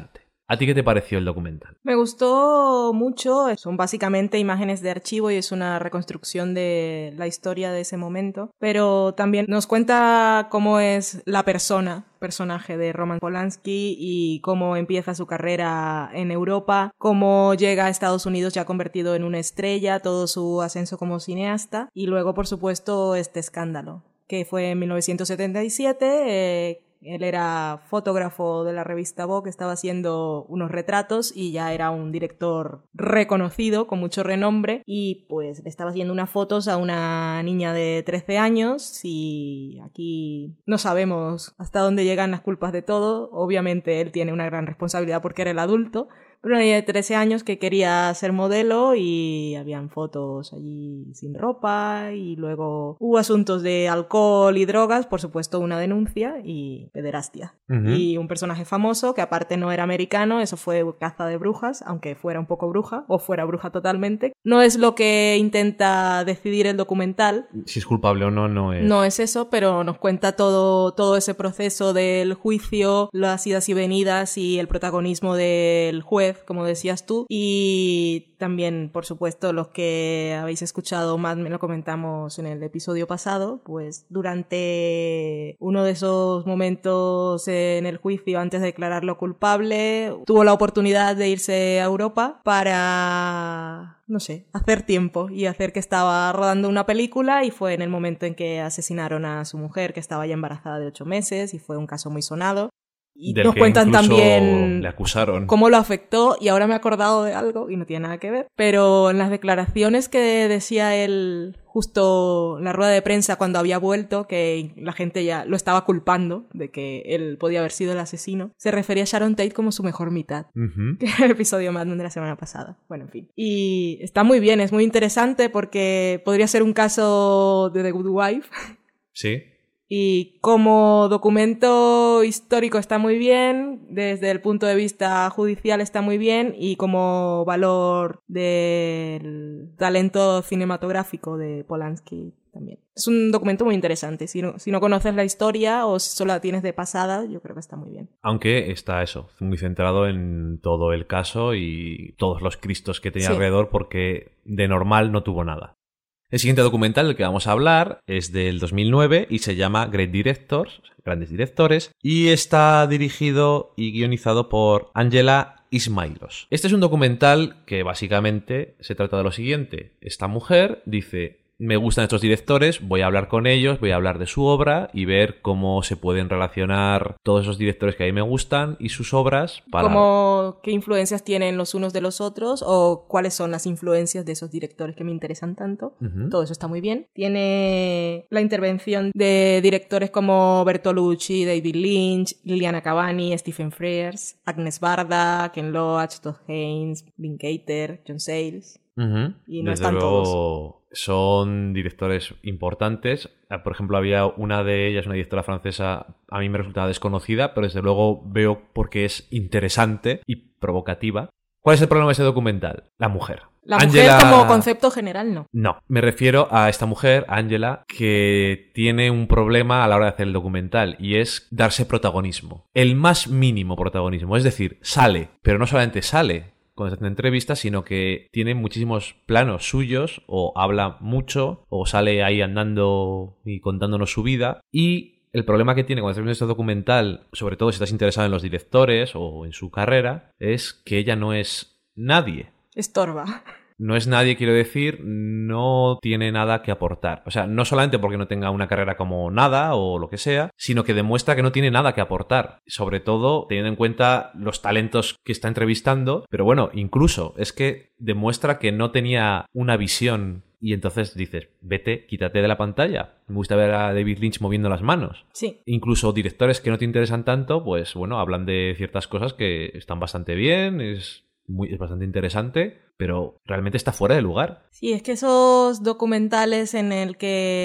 ¿A ti qué te pareció el documental? Me gustó mucho, son básicamente imágenes de archivo y es una reconstrucción de la historia de ese momento, pero también nos cuenta cómo es la persona, personaje de Roman Polanski y cómo empieza su carrera en Europa, cómo llega a Estados Unidos ya convertido en una estrella, todo su ascenso como cineasta y luego, por supuesto, este escándalo, que fue en mil novecientos setenta y siete, eh, él era fotógrafo de la revista Vogue, estaba haciendo unos retratos y ya era un director reconocido, con mucho renombre, y pues le estaba haciendo unas fotos a una niña de trece años y aquí no sabemos hasta dónde llegan las culpas de todo. Obviamente él tiene una gran responsabilidad porque era el adulto, pero una niña de trece años que quería ser modelo y habían fotos allí sin ropa y luego hubo asuntos de alcohol y drogas, por supuesto una denuncia y pederastia. Uh-huh. Y un personaje famoso que aparte no era americano, eso fue caza de brujas, aunque fuera un poco bruja o fuera bruja totalmente. No es lo que intenta decidir el documental. Si es culpable o no, no es. No es eso, pero nos cuenta todo, todo ese proceso del juicio, las idas y venidas y el protagonismo del juez, como decías tú, y también, por supuesto, los que habéis escuchado más, me lo comentamos en el episodio pasado, pues durante uno de esos momentos en el juicio, antes de declararlo culpable, tuvo la oportunidad de irse a Europa para, no sé, hacer tiempo y hacer que estaba rodando una película y fue en el momento en que asesinaron a su mujer, que estaba ya embarazada de ocho meses y fue un caso muy sonado. Y Del nos que cuentan también le acusaron. Cómo lo afectó, y ahora me he acordado de algo y no tiene nada que ver, pero en las declaraciones que decía él justo en la rueda de prensa cuando había vuelto, que la gente ya lo estaba culpando de que él podía haber sido el asesino, se refería a Sharon Tate como su mejor mitad, uh-huh. que era el episodio más de la semana pasada. Bueno, en fin. Y está muy bien, es muy interesante porque podría ser un caso de The Good Wife. Sí. Y como documento histórico está muy bien, desde el punto de vista judicial está muy bien, y como valor del talento cinematográfico de Polanski también. Es un documento muy interesante. Si no, si no conoces la historia o solo la tienes de pasada, yo creo que está muy bien. Aunque está eso, muy centrado en todo el caso y todos los cristos que tenía sí. alrededor, porque de normal no tuvo nada. El siguiente documental del que vamos a hablar es del dos mil nueve y se llama Great Directors, Grandes Directores, y está dirigido y guionizado por Angela Ismailos. Este es un documental que básicamente se trata de lo siguiente. Esta mujer dice: me gustan estos directores, voy a hablar con ellos, voy a hablar de su obra y ver cómo se pueden relacionar todos esos directores que a mí me gustan y sus obras para... Como qué influencias tienen los unos de los otros o cuáles son las influencias de esos directores que me interesan tanto. Uh-huh. Todo eso está muy bien. Tiene la intervención de directores como Bertolucci, David Lynch, Liliana Cavani, Stephen Frears, Agnes Varda, Ken Loach, Todd Haynes, Linklater, John Sayles. Uh-huh. Y no Desde están luego, todos. son directores importantes. Por ejemplo, había una de ellas, una directora francesa, a mí me resultaba desconocida, pero desde luego veo por qué es interesante y provocativa. ¿Cuál es el problema de ese documental? La mujer. La Angela... mujer como concepto general, no. No, me refiero a esta mujer, Angela, que tiene un problema a la hora de hacer el documental y es darse protagonismo. El más mínimo protagonismo, es decir, sale, pero no solamente sale cuando se hacen entrevistas, sino que tiene muchísimos planos suyos, o habla mucho, o sale ahí andando y contándonos su vida. Y el problema que tiene cuando estás viendo este documental, sobre todo si estás interesado en los directores o en su carrera, es que ella no es nadie. Estorba. No es nadie, quiero decir, no tiene nada que aportar. O sea, no solamente porque no tenga una carrera como nada o lo que sea, sino que demuestra que no tiene nada que aportar. Sobre todo teniendo en cuenta los talentos que está entrevistando. Pero bueno, incluso es que demuestra que no tenía una visión. Y entonces dices, vete, quítate de la pantalla. Me gusta ver a David Lynch moviendo las manos. Sí. Incluso directores que no te interesan tanto, pues bueno, hablan de ciertas cosas que están bastante bien, es... Muy, es bastante interesante, pero realmente está fuera de lugar. Sí, es que esos documentales en el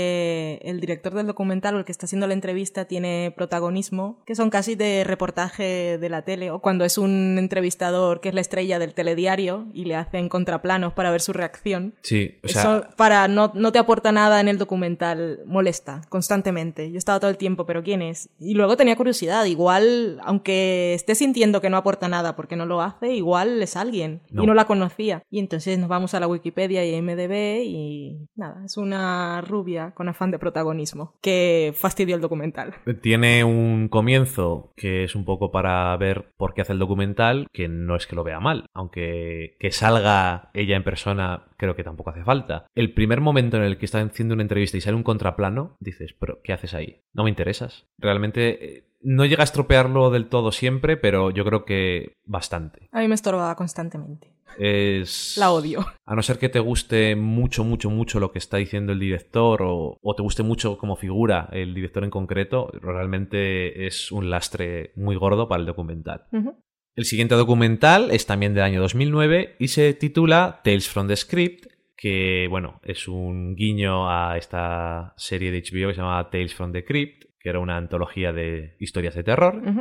que el director del documental o el que está haciendo la entrevista tiene protagonismo, que son casi de reportaje de la tele, o cuando es un entrevistador que es la estrella del telediario y le hacen contraplanos para ver su reacción. Sí, o sea... Eso para no, no te aporta nada en el documental, molesta constantemente. Yo estaba todo el tiempo, ¿pero quién es? Y luego tenía curiosidad, igual, aunque esté sintiendo que no aporta nada porque no lo hace, igual es alguien No. y no la conocía. Y entonces nos vamos a la Wikipedia y a I M D B y nada, es una rubia con afán de protagonismo que fastidió el documental. Tiene un comienzo que es un poco para ver por qué hace el documental, que no es que lo vea mal, aunque que salga ella en persona creo que tampoco hace falta. El primer momento en el que está haciendo una entrevista y sale un contraplano, dices, pero ¿qué haces ahí? No me interesas. Realmente... Eh, no llega a estropearlo del todo siempre, pero yo creo que bastante. A mí me estorbaba constantemente. Es... La odio. A no ser que te guste mucho, mucho, mucho lo que está diciendo el director o, o te guste mucho como figura el director en concreto, realmente es un lastre muy gordo para el documental. Uh-huh. El siguiente documental es también del año dos mil nueve y se titula Tales from the Script, que, bueno, es un guiño a esta serie de H B O que se llama Tales from the Crypt, que era una antología de historias de terror. Uh-huh.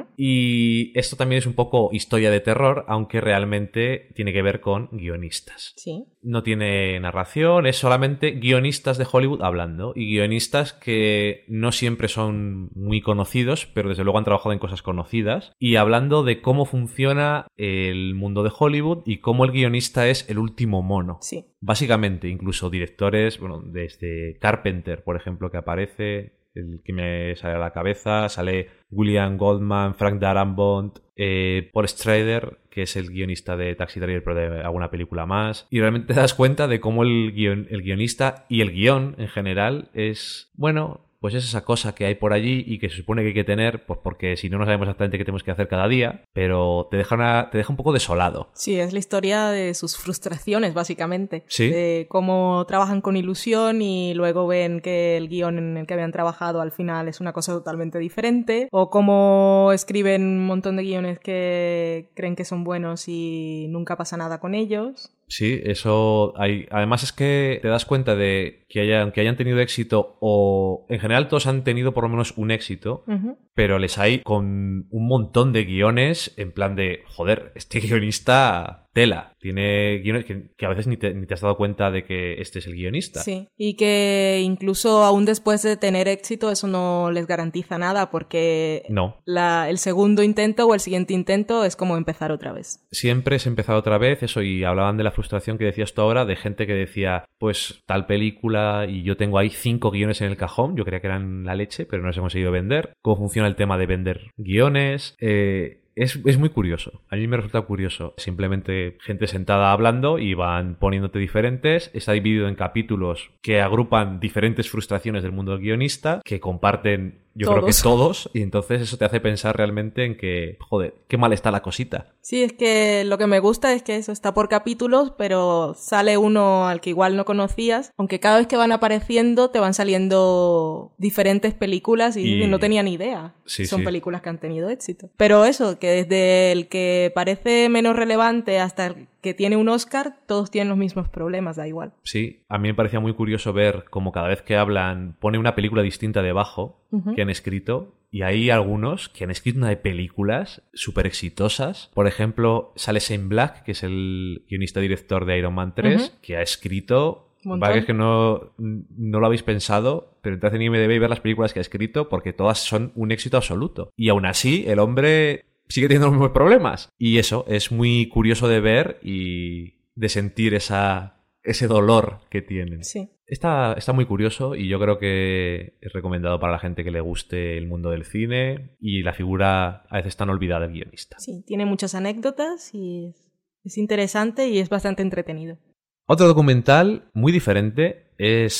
Y esto también es un poco historia de terror, aunque realmente tiene que ver con guionistas. Sí. No tiene narración, es solamente guionistas de Hollywood hablando. Y guionistas que no siempre son muy conocidos, pero desde luego han trabajado en cosas conocidas. Y hablando de cómo funciona el mundo de Hollywood y cómo el guionista es el último mono. Sí. Básicamente, incluso directores, bueno, desde Carpenter, por ejemplo, que aparece... el que me sale a la cabeza, sale William Goldman, Frank Darabont, eh, Paul Schrader, que es el guionista de Taxi Driver, pero de alguna película más. Y realmente te das cuenta de cómo el, guion, el guionista y el guión en general es, bueno... pues es esa cosa que hay por allí y que se supone que hay que tener, pues porque si no, no sabemos exactamente qué tenemos que hacer cada día, pero te deja, una, te deja un poco desolado. Sí, es la historia de sus frustraciones, básicamente. Sí. De cómo trabajan con ilusión y luego ven que el guión en el que habían trabajado al final es una cosa totalmente diferente, o cómo escriben un montón de guiones que creen que son buenos y nunca pasa nada con ellos. Sí, eso hay. Además es que te das cuenta de que hayan, que hayan tenido éxito o en general todos han tenido por lo menos un éxito, Uh-huh. pero les hay con un montón de guiones en plan de, joder, este guionista tela. Tiene guiones que, que a veces ni te, ni te has dado cuenta de que este es el guionista. Sí, y que incluso aún después de tener éxito eso no les garantiza nada porque No. la, el segundo intento o el siguiente intento es como empezar otra vez. Siempre es empezar otra vez, eso, y hablaban de la frustración que decías tú ahora, de gente que decía, pues tal película y yo tengo ahí cinco guiones en el cajón, yo creía que eran la leche, pero no los he conseguido vender. Cómo funciona el tema de vender guiones, eh... Es, es muy curioso. A mí me resulta curioso. Simplemente gente sentada hablando y van poniéndote diferentes. Está dividido en capítulos que agrupan diferentes frustraciones del mundo del guionista, que comparten, yo todos. creo que todos. Y entonces eso te hace pensar realmente en que, joder, qué mal está la cosita. Sí, es que lo que me gusta es que eso está por capítulos, pero sale uno al que igual no conocías, aunque cada vez que van apareciendo te van saliendo diferentes películas y, Y- no tenía ni idea. Sí, Son sí. películas que han tenido éxito. Pero eso, que desde el que parece menos relevante hasta el que tiene un Oscar, todos tienen los mismos problemas, da igual. Sí, a mí me parecía muy curioso ver cómo cada vez que hablan pone una película distinta debajo Ujú. que han escrito. Y hay algunos que han escrito una de películas súper exitosas. Por ejemplo, sale Shane Black, que es el guionista-director de Iron Man tres, Ujú. que ha escrito... Un montón. Vale, que es que no, no lo habéis pensado, pero entrad en I M D B y ver las películas que ha escrito porque todas son un éxito absoluto. Y aún así, el hombre sigue teniendo los mismos problemas. Y eso es muy curioso de ver y de sentir esa, ese dolor que tienen. Sí. Está, está muy curioso y yo creo que es recomendado para la gente que le guste el mundo del cine y la figura a veces tan olvidada del guionista. Sí, tiene muchas anécdotas y es, es interesante y es bastante entretenido. Otro documental muy diferente es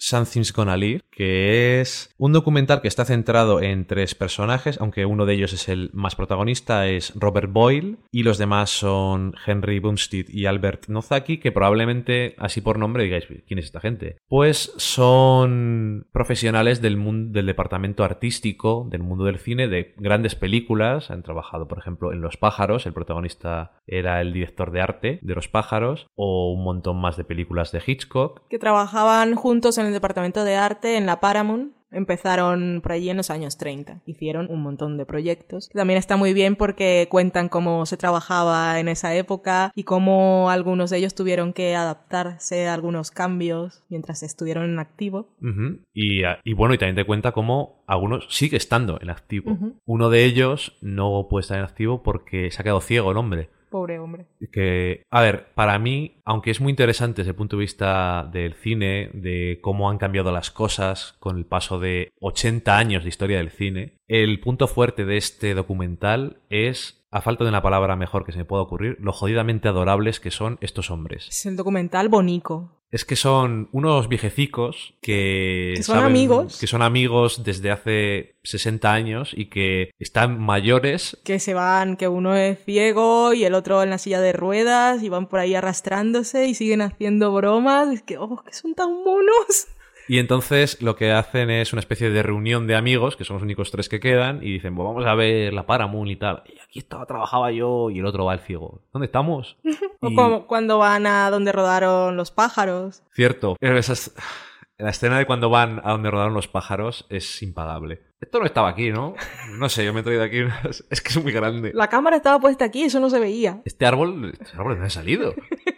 Something's Gonna Live, que es un documental que está centrado en tres personajes, aunque uno de ellos es el más protagonista, es Robert Boyle, y los demás son Henry Bumstead y Albert Nozaki, que probablemente, así por nombre, digáis, ¿quién es esta gente? Pues son profesionales del mundo, del departamento artístico, del mundo del cine, de grandes películas. Han trabajado, por ejemplo, en Los pájaros, el protagonista era el director de arte de Los pájaros, o un montón más de películas de Hitchcock. Que trabajaban juntos en el departamento de arte en la Paramount. Empezaron por allí en los años treinta. Hicieron un montón de proyectos. También está muy bien porque cuentan cómo se trabajaba en esa época y cómo algunos de ellos tuvieron que adaptarse a algunos cambios mientras estuvieron en activo. Uh-huh. Y, y bueno, y también te cuenta cómo algunos sigue estando en activo. Uh-huh. Uno de ellos no puede estar en activo porque se ha quedado ciego el hombre. Pobre hombre. Que, a ver, para mí, aunque es muy interesante desde el punto de vista del cine, de cómo han cambiado las cosas con el paso de ochenta años de historia del cine, el punto fuerte de este documental es, a falta de una palabra mejor que se me pueda ocurrir, lo jodidamente adorables que son estos hombres. Es el documental bonito. Es que son unos viejecicos que, que son saben, amigos. Que son amigos desde hace sesenta años y que están mayores. Que se van, que uno es ciego y el otro en la silla de ruedas y van por ahí arrastrándose y siguen haciendo bromas. Es que, oh, que son tan monos. Y entonces lo que hacen es una especie de reunión de amigos, que son los únicos tres que quedan, y dicen, pues vamos a ver la Paramount y tal. Y aquí estaba, trabajaba yo, y el otro va el ciego. ¿Dónde estamos? O y... como cuando van a donde rodaron Los pájaros. Cierto. Esas... La escena de cuando van a donde rodaron Los pájaros es impagable. Esto no estaba aquí, ¿no? No sé, yo me he traído aquí unas... Es que es muy grande. La cámara estaba puesta aquí, eso no se veía. Este árbol... Este árbol no ha salido.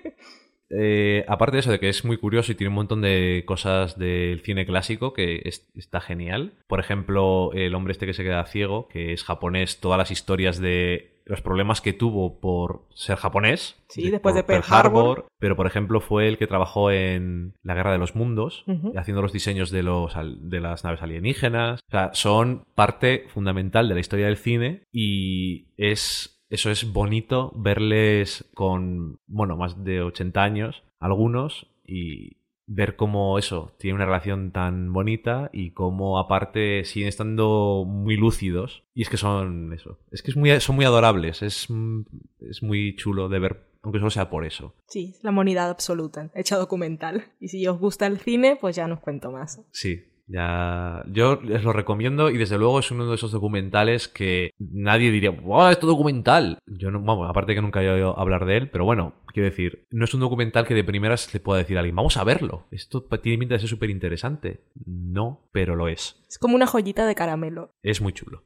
Eh, aparte de eso, de que es muy curioso y tiene un montón de cosas del cine clásico que es, está genial. Por ejemplo, el hombre este que se queda ciego, que es japonés, todas las historias de los problemas que tuvo por ser japonés. Sí, de, después de Pearl Harbor. Harbor. Pero, por ejemplo, fue el que trabajó en la Guerra de los Mundos, uh-huh. haciendo los diseños de, los, de las naves alienígenas. O sea, son parte fundamental de la historia del cine y es... Eso es bonito verles con, bueno, más de ochenta años, algunos, y ver cómo eso tiene una relación tan bonita y cómo aparte siguen estando muy lúcidos. Y es que son eso, es que es muy, son muy adorables, es, es muy chulo de ver, aunque solo sea por eso. Sí, la monidad absoluta, hecha documental. Y si os gusta el cine, pues ya no os cuento más. Sí. Ya, yo les lo recomiendo y desde luego es uno de esos documentales que nadie diría, ¡wow, esto es documental! Yo no, vamos, aparte que nunca he oído hablar de él, pero bueno, quiero decir, no es un documental que de primeras le pueda decir a alguien, vamos a verlo, esto tiene pinta de ser súper interesante. No, pero lo es. Es como una joyita de caramelo. Es muy chulo.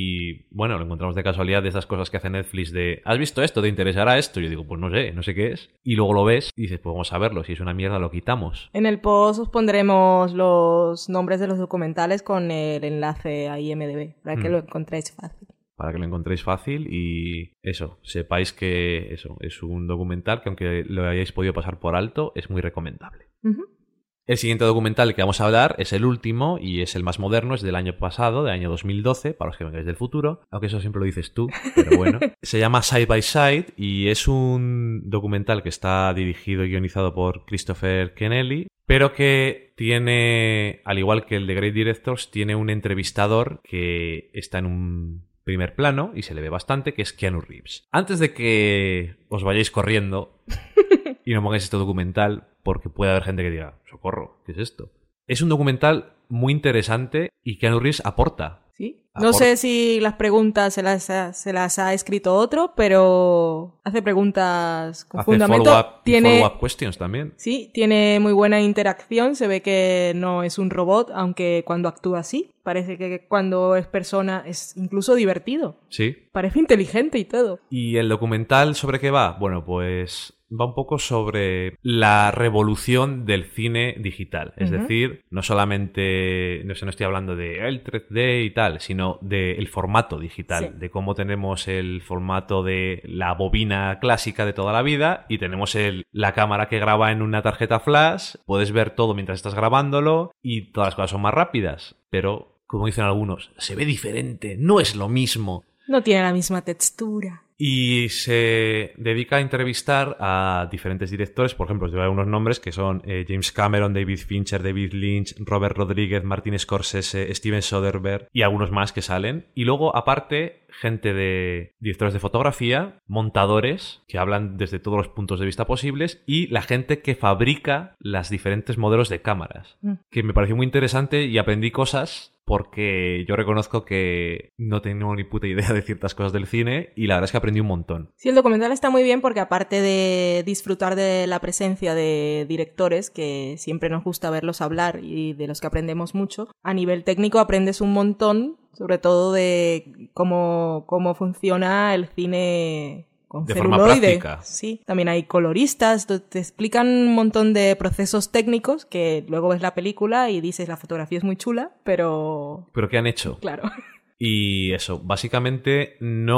Y bueno, lo encontramos de casualidad de esas cosas que hace Netflix de ¿has visto esto? ¿Te interesará esto? Y yo digo, pues no sé, no sé qué es. Y luego lo ves y dices, pues vamos a verlo. Si es una mierda lo quitamos. En el post os pondremos los nombres de los documentales con el enlace a I M D B para que mm. lo encontréis fácil. Para que lo encontréis fácil y eso, sepáis que eso es un documental que aunque lo hayáis podido pasar por alto, es muy recomendable. Uh-huh. El siguiente documental que vamos a hablar es el último y es el más moderno, es del año pasado, del año dos mil doce, para los que vengáis del futuro, aunque eso siempre lo dices tú, pero bueno. Se llama Side by Side y es un documental que está dirigido y guionizado por Christopher Kennelly, pero que tiene, al igual que el de Great Directors, tiene un entrevistador que está en un primer plano y se le ve bastante, que es Keanu Reeves. Antes de que os vayáis corriendo y no pongáis este documental, porque puede haber gente que diga, socorro, ¿qué es esto? Es un documental muy interesante y Keanu Reeves aporta. Sí. No aporta. Sé si las preguntas se las, ha, se las ha escrito otro, pero hace preguntas con hace fundamento. Follow-up, tiene follow-up questions también. Sí, tiene muy buena interacción. Se ve que no es un robot, aunque cuando actúa sí. Parece que cuando es persona es incluso divertido. Sí. Parece inteligente y todo. ¿Y el documental sobre qué va? Bueno, pues va un poco sobre la revolución del cine digital. Es uh-huh. decir, no solamente, no sé, no estoy hablando de el tres D y tal, sino del formato digital, sí. de cómo tenemos el formato de la bobina clásica de toda la vida y tenemos el, la cámara que graba en una tarjeta flash, puedes ver todo mientras estás grabándolo y todas las cosas son más rápidas, pero como dicen algunos, se ve diferente, no es lo mismo. No tiene la misma textura. Y se dedica a entrevistar a diferentes directores. Por ejemplo, os doy algunos nombres que son eh, James Cameron, David Fincher, David Lynch, Robert Rodríguez, Martin Scorsese, Steven Soderbergh y algunos más que salen. Y luego, aparte, gente de directores de fotografía, montadores que hablan desde todos los puntos de vista posibles y la gente que fabrica las diferentes modelos de cámaras. Mm. Que me pareció muy interesante y aprendí cosas porque yo reconozco que no tengo ni puta idea de ciertas cosas del cine y la verdad es que aprendí un montón. Sí, el documental está muy bien porque aparte de disfrutar de la presencia de directores, que siempre nos gusta verlos hablar y de los que aprendemos mucho, a nivel técnico aprendes un montón, sobre todo de cómo, cómo funciona el cine con de celuloide. Forma práctica. Sí, también hay coloristas, te explican un montón de procesos técnicos que luego ves la película y dices la fotografía es muy chula, pero... ¿Pero qué han hecho? Claro. Y eso, básicamente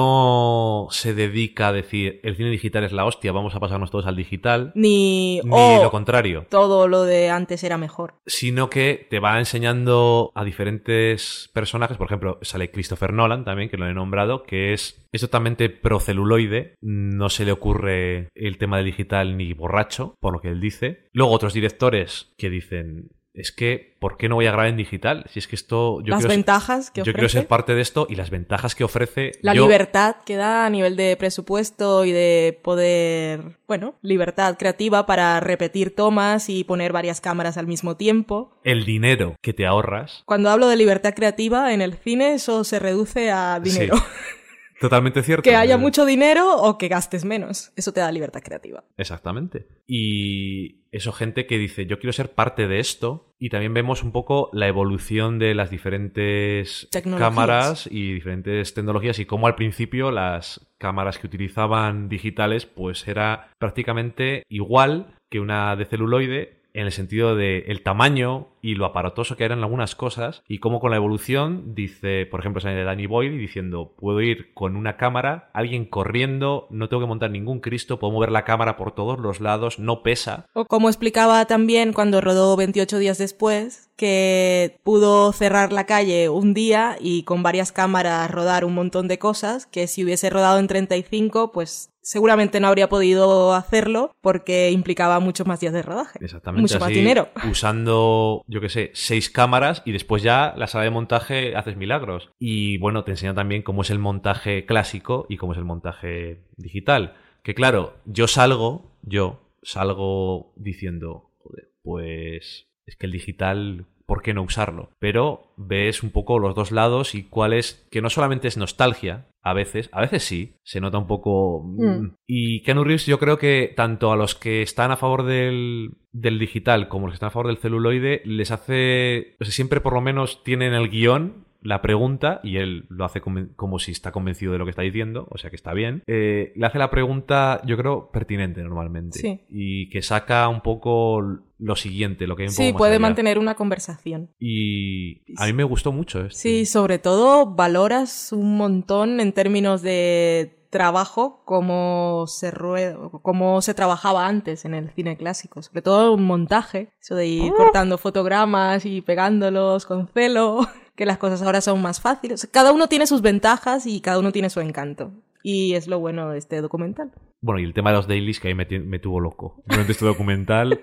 no se dedica a decir el cine digital es la hostia, vamos a pasarnos todos al digital. Ni, ni oh, lo contrario. Todo lo de antes era mejor. Sino que te va enseñando a diferentes personajes. Por ejemplo, sale Christopher Nolan también, que lo he nombrado, que es, es totalmente proceluloide. No se le ocurre el tema del digital ni borracho, por lo que él dice. Luego otros directores que dicen... Es que, ¿por qué no voy a grabar en digital? Si es que esto... Yo las quiero ventajas ser, que yo ofrece. Yo quiero ser parte de esto y las ventajas que ofrece... La yo... libertad que da a nivel de presupuesto y de poder... Bueno, libertad creativa para repetir tomas y poner varias cámaras al mismo tiempo. El dinero que te ahorras. Cuando hablo de libertad creativa en el cine, eso se reduce a dinero. Sí. Totalmente cierto. Que haya mucho dinero o que gastes menos. Eso te da libertad creativa. Exactamente. Y eso, gente que dice, yo quiero ser parte de esto. Y también vemos un poco la evolución de las diferentes cámaras y diferentes tecnologías y cómo al principio las cámaras que utilizaban digitales pues era prácticamente igual que una de celuloide, en el sentido de el tamaño y lo aparatoso que eran algunas cosas, y cómo con la evolución dice, por ejemplo, sale de Danny Boyle diciendo, puedo ir con una cámara, alguien corriendo, no tengo que montar ningún Cristo, puedo mover la cámara por todos los lados, no pesa. O como explicaba también cuando rodó veintiocho días después, que pudo cerrar la calle un día y con varias cámaras rodar un montón de cosas, que si hubiese rodado en treinta y cinco, pues seguramente no habría podido hacerlo porque implicaba muchos más días de rodaje. Exactamente. Mucho así, más dinero. Usando, yo qué sé, seis cámaras y después ya la sala de montaje haces milagros. Y bueno, te enseña también cómo es el montaje clásico y cómo es el montaje digital. Que claro, yo salgo, yo salgo diciendo, joder, pues es que el digital... ¿por qué no usarlo? Pero ves un poco los dos lados y cuál es, que no solamente es nostalgia, a veces, a veces sí, se nota un poco... Mm. Y Keanu Reeves yo creo que tanto a los que están a favor del, del digital como a los que están a favor del celuloide les hace... O sea, siempre por lo menos tienen el guión, la pregunta, y él lo hace como, como si está convencido de lo que está diciendo, o sea que está bien, eh, le hace la pregunta, yo creo, pertinente normalmente. Sí. Y que saca un poco lo siguiente, lo que hay un sí, poco más puede allá. mantener una conversación. Y a mí me gustó mucho esto. Sí, sobre todo valoras un montón en términos de trabajo cómo se rueda, cómo se trabajaba antes en el cine clásico, sobre todo un montaje, eso de ir cortando fotogramas y pegándolos con celo, que las cosas ahora son más fáciles. Cada uno tiene sus ventajas y cada uno tiene su encanto. Y es lo bueno de este documental. Bueno, y el tema de los dailies que ahí me, me tuvo loco. Durante este documental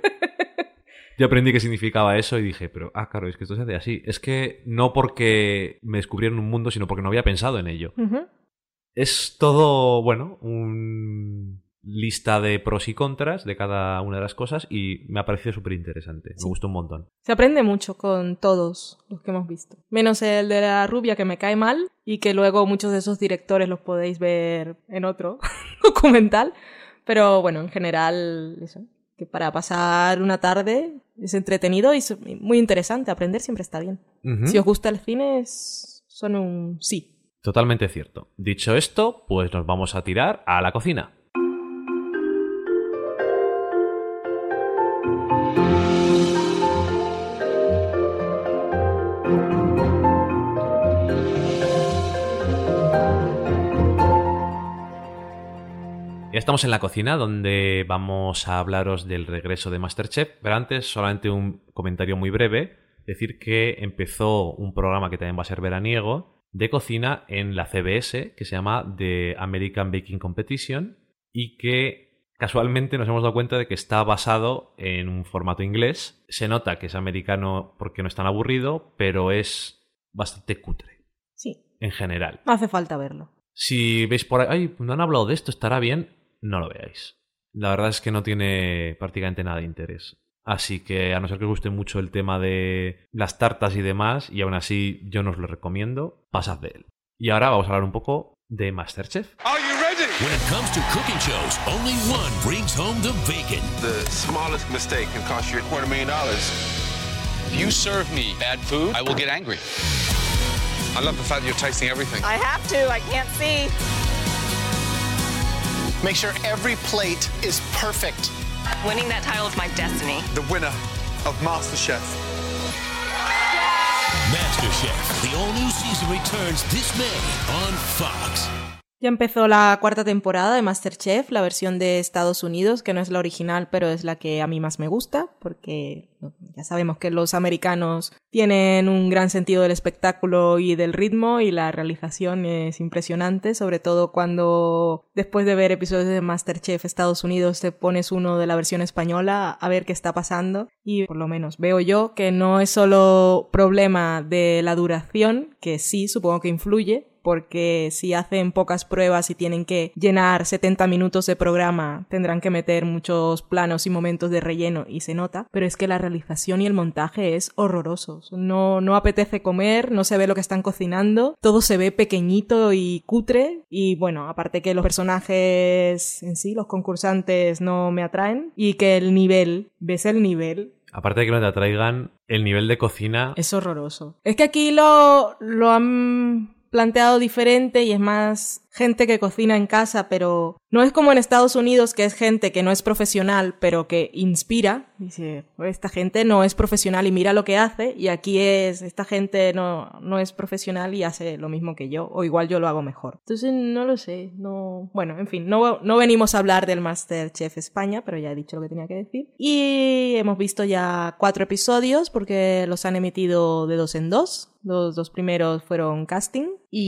yo aprendí qué significaba eso y dije, pero, ah, claro, es que esto se hace así. Es que no porque me descubrieron un mundo, sino porque no había pensado en ello. Uh-huh. Es todo, bueno, un... lista de pros y contras de cada una de las cosas y me ha parecido súper interesante. Sí. Me gustó un montón. Se aprende mucho con todos los que hemos visto. Menos el de la rubia, que me cae mal y que luego muchos de esos directores los podéis ver en otro documental. Pero bueno, en general, eso, que para pasar una tarde es entretenido y es muy interesante. Aprender siempre está bien. Uh-huh. Si os gusta el cine, es... son un sí. Totalmente cierto. Dicho esto, pues nos vamos a tirar a la cocina. Ya estamos en la cocina donde vamos a hablaros del regreso de MasterChef, pero antes solamente un comentario muy breve. Decir que empezó un programa que también va a ser veraniego de cocina en la C B S, que se llama The American Baking Competition, y que casualmente nos hemos dado cuenta de que está basado en un formato inglés. Se nota que es americano porque no es tan aburrido, pero es bastante cutre. Sí. En general. No hace falta verlo. Si veis por ahí, ay, no han hablado de esto, estará bien, no lo veáis. La verdad es que no tiene prácticamente nada de interés. Así que a no ser que os guste mucho el tema de las tartas y demás, y aún así yo no os lo recomiendo, pasad de él. Y ahora vamos a hablar un poco de MasterChef. Are you ready? When it comes to cooking shows, only one brings home the bacon. The smallest mistake can cost you a quarter million dollars. If you serve me bad food, I will get angry. I love the fact that you're tasting everything. I have to. I can't see. Make sure every plate is perfect. Winning that title is my destiny. The winner of MasterChef. MasterChef, the all-new season returns this May on Fox. Ya empezó la cuarta temporada de MasterChef, la versión de Estados Unidos, que no es la original, pero es la que a mí más me gusta, porque ya sabemos que los americanos tienen un gran sentido del espectáculo y del ritmo, y la realización es impresionante, sobre todo cuando después de ver episodios de MasterChef Estados Unidos te pones uno de la versión española a ver qué está pasando, y por lo menos veo yo que no es solo problema de la duración, que sí, supongo que influye, porque si hacen pocas pruebas y tienen que llenar setenta minutos de programa, tendrán que meter muchos planos y momentos de relleno y se nota, pero es que la realización y el montaje es horroroso. No, no apetece comer, no se ve lo que están cocinando, todo se ve pequeñito y cutre, y bueno, aparte que los personajes en sí, los concursantes, no me atraen, y que el nivel, ¿ves el nivel? Aparte de que no te atraigan, el nivel de cocina es horroroso. Es que aquí lo, lo han planteado diferente y es más gente que cocina en casa, pero no es como en Estados Unidos, que es gente que no es profesional, pero que inspira. Dice, esta gente no es profesional y mira lo que hace, y aquí es, esta gente no, no es profesional y hace lo mismo que yo, o igual yo lo hago mejor. Entonces, no lo sé, no... Bueno, en fin, no, no venimos a hablar del MasterChef España, pero ya he dicho lo que tenía que decir. Y hemos visto ya cuatro episodios, porque los han emitido de dos en dos. Los dos primeros fueron casting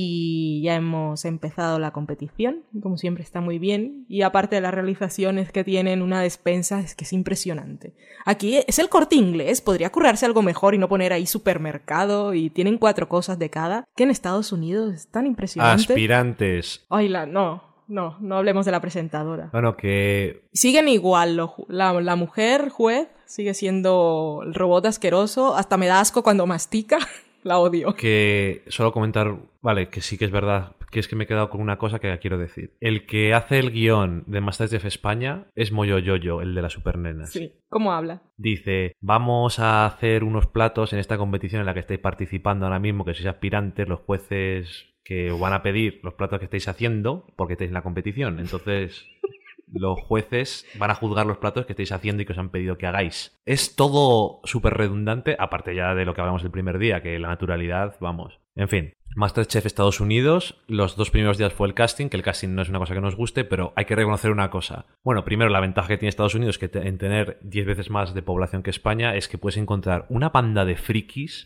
y ya hemos empezado la competición. Como siempre está muy bien, y aparte de las realizaciones que tienen, una despensa es que es impresionante. Aquí es el Corte Inglés, podría currarse algo mejor y no poner ahí supermercado, y tienen cuatro cosas de cada, que en Estados Unidos es tan impresionante. Aspirantes. Ay, la, no. No, no hablemos de la presentadora. Bueno, que... Siguen igual, lo, la, la mujer juez sigue siendo el robot asqueroso, hasta me da asco cuando mastica. La odio. Que solo comentar, vale, que sí que es verdad, que es que me he quedado con una cosa que quiero decir. El que hace el guión de MasterChef España es Moyo Yoyo, el de las supernenas. Sí, ¿cómo habla? Dice, vamos a hacer unos platos en esta competición en la que estáis participando ahora mismo, que sois aspirantes, los jueces que os van a pedir los platos que estáis haciendo, porque estáis en la competición. Entonces... los jueces van a juzgar los platos que estáis haciendo y que os han pedido que hagáis. Es todo súper redundante, aparte ya de lo que hablamos el primer día, que la naturalidad, vamos. En fin, MasterChef Estados Unidos, los dos primeros días fue el casting, que el casting no es una cosa que nos guste, pero hay que reconocer una cosa. Bueno, primero, la ventaja que tiene Estados Unidos, que te, en tener diez veces más de población que España, es que puedes encontrar una panda de frikis.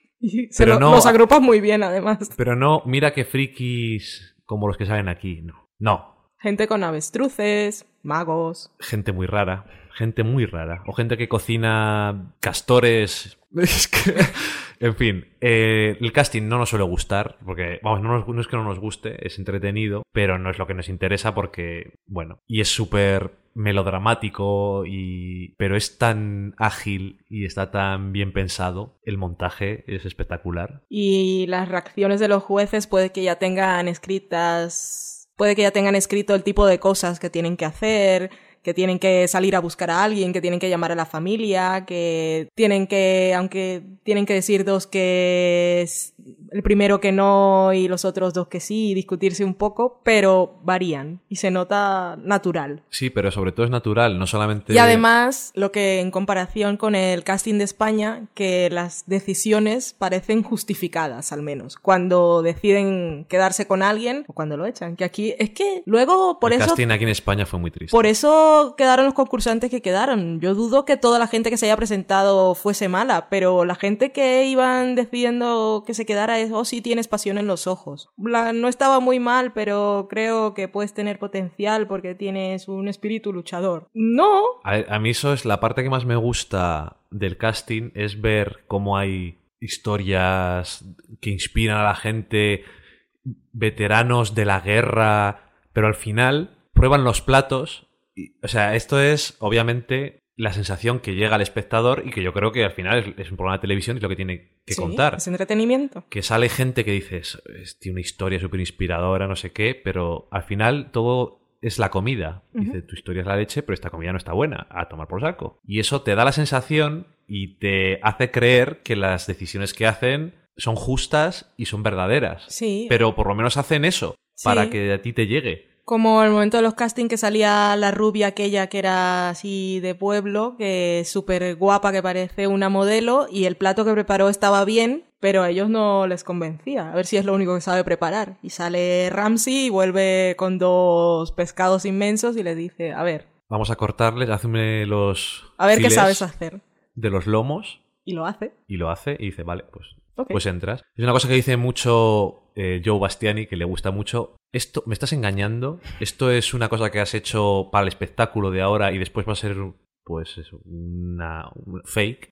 Y se pero lo, no, los agrupas muy bien, además. Pero no, mira que frikis como los que salen aquí, no. No. Gente con avestruces, magos... Gente muy rara, gente muy rara. O gente que cocina castores... Es que... En fin, eh, el casting no nos suele gustar, porque, vamos, no, nos, no es que no nos guste, es entretenido, pero no es lo que nos interesa porque, bueno, y es súper melodramático, y pero es tan ágil y está tan bien pensado, el montaje es espectacular. Y las reacciones de los jueces puede que ya tengan escritas, puede que ya tengan escrito el tipo de cosas que tienen que hacer... que tienen que salir a buscar a alguien, que tienen que llamar a la familia, que tienen que, aunque tienen que decir dos que es el primero que no y los otros dos que sí, y discutirse un poco, pero varían y se nota natural. Sí, pero sobre todo es natural, no solamente... Y además, lo que en comparación con el casting de España, que las decisiones parecen justificadas, al menos, cuando deciden quedarse con alguien o cuando lo echan, que aquí es que luego por el eso... El casting aquí en España fue muy triste. Por eso eso quedaron los concursantes que quedaron. Yo dudo que toda la gente que se haya presentado fuese mala, pero la gente que iban decidiendo que se quedara es, oh, sí tienes pasión en los ojos. La, no estaba muy mal, pero creo que puedes tener potencial porque tienes un espíritu luchador. No. A, a mí eso es la parte que más me gusta del casting, es ver cómo hay historias que inspiran a la gente, veteranos de la guerra, pero al final prueban los platos. Y, o sea, esto es obviamente la sensación que llega al espectador y que yo creo que al final es, es un programa de televisión y es lo que tiene que sí, contar. Es entretenimiento. Que sale gente que dices, tiene una historia súper inspiradora, no sé qué, pero al final todo es la comida. Dice, uh-huh. tu historia es la leche, pero esta comida no está buena, a tomar por saco. Y eso te da la sensación y te hace creer que las decisiones que hacen son justas y son verdaderas. Sí. Pero por lo menos hacen eso, sí, para que a ti te llegue. Como el momento de los castings que salía la rubia aquella que era así de pueblo, que es súper guapa, que parece una modelo, y el plato que preparó estaba bien, pero a ellos no les convencía. A ver si es lo único que sabe preparar. Y sale Ramsay y vuelve con dos pescados inmensos y le dice, a ver... Vamos a cortarles, hazme los... A ver qué sabes hacer. De los lomos. Y lo hace. Y lo hace y dice, vale, pues... Okay. Pues entras. Es una cosa que dice mucho eh, Joe Bastiani, que le gusta mucho. Esto, me estás engañando. Esto es una cosa que has hecho para el espectáculo de ahora y después va a ser, pues eso, una, un fake.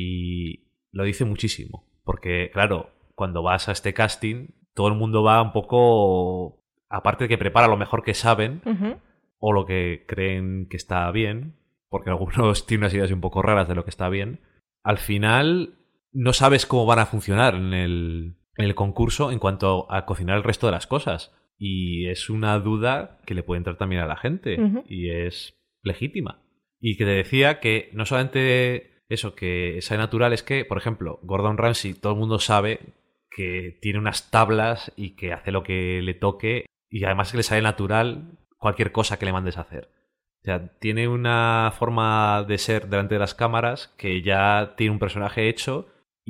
Y lo dice muchísimo. Porque, claro, cuando vas a este casting, todo el mundo va un poco... Aparte de que prepara lo mejor que saben, uh-huh. o lo que creen que está bien, porque algunos tienen unas ideas un poco raras de lo que está bien, al final... no sabes cómo van a funcionar en el, en el concurso en cuanto a cocinar el resto de las cosas. Y es una duda que le puede entrar también a la gente. Uh-huh. Y es legítima. Y que te decía que no solamente eso, que sale natural, es que, por ejemplo, Gordon Ramsay, todo el mundo sabe que tiene unas tablas y que hace lo que le toque. Y además que le sale natural cualquier cosa que le mandes a hacer. O sea, tiene una forma de ser delante de las cámaras que ya tiene un personaje hecho...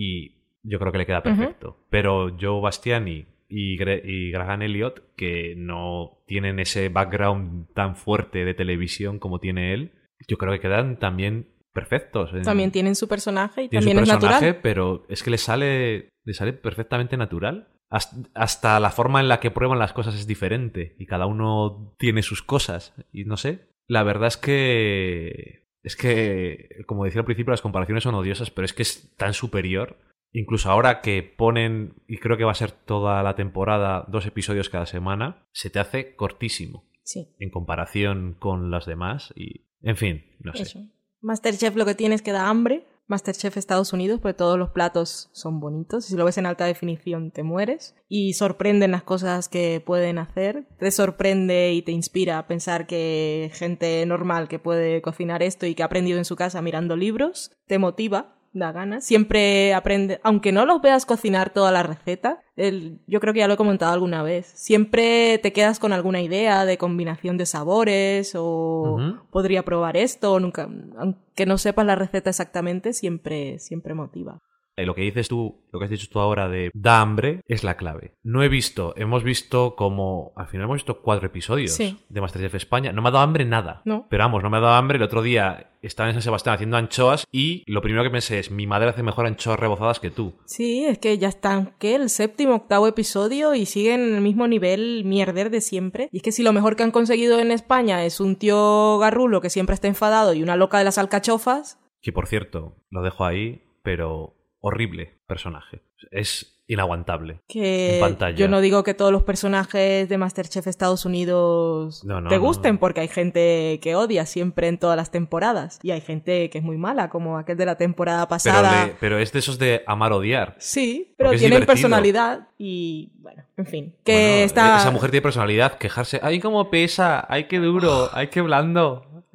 Y yo creo que le queda perfecto. Uh-huh. Pero Joe Bastiani y, Gre- y Graham Elliott, que no tienen ese background tan fuerte de televisión como tiene él, yo creo que quedan también perfectos. También tienen su personaje y tienen también su es personaje, natural. Pero es que le sale, le sale perfectamente natural. Hasta la forma en la que prueban las cosas es diferente. Y cada uno tiene sus cosas. Y no sé, la verdad es que... Es que, como decía al principio, las comparaciones son odiosas, pero es que es tan superior. Incluso ahora que ponen, y creo que va a ser toda la temporada, dos episodios cada semana, se te hace cortísimo. Sí. En comparación con los demás. Y, en fin, no sé. Eso. Masterchef lo que tiene es que da hambre. Masterchef Estados Unidos, porque todos los platos son bonitos. Si lo ves en alta definición te mueres. Y sorprenden las cosas que pueden hacer. Te sorprende y te inspira a pensar que gente normal que puede cocinar esto y que ha aprendido en su casa mirando libros, te motiva, da ganas. Siempre aprende, aunque no los veas cocinar toda la receta, el, yo creo que ya lo he comentado alguna vez, siempre te quedas con alguna idea de combinación de sabores o uh-huh. podría probar esto, o nunca, aunque no sepas la receta exactamente, siempre, siempre motiva. Lo que dices tú, lo que has dicho tú ahora de da hambre es la clave. No he visto, hemos visto como... Al final hemos visto cuatro episodios sí. de Masterchef España. No me ha dado hambre nada. No. Pero vamos, no me ha dado hambre. El otro día estaba en San Sebastián haciendo anchoas y lo primero que pensé es, mi madre hace mejor anchoas rebozadas que tú. Sí, es que ya están, ¿qué? El séptimo, octavo episodio y siguen en el mismo nivel mierder de siempre. Y es que si lo mejor que han conseguido en España es un tío garrulo que siempre está enfadado y una loca de las alcachofas... Que por cierto, lo dejo ahí, pero... horrible personaje. Es inaguantable. Que en pantalla. Yo no digo que todos los personajes de Masterchef Estados Unidos no, no, te gusten, no, no. porque hay gente que odia siempre en todas las temporadas. Y hay gente que es muy mala, como aquel de la temporada pasada. Pero, de, pero es de esos de amar-odiar. Sí, pero tienen personalidad y, bueno, en fin. Que bueno, está... Esa mujer tiene personalidad, quejarse. ¡Ay, cómo pesa! ¡Ay, qué duro! ¡Ay, qué blando!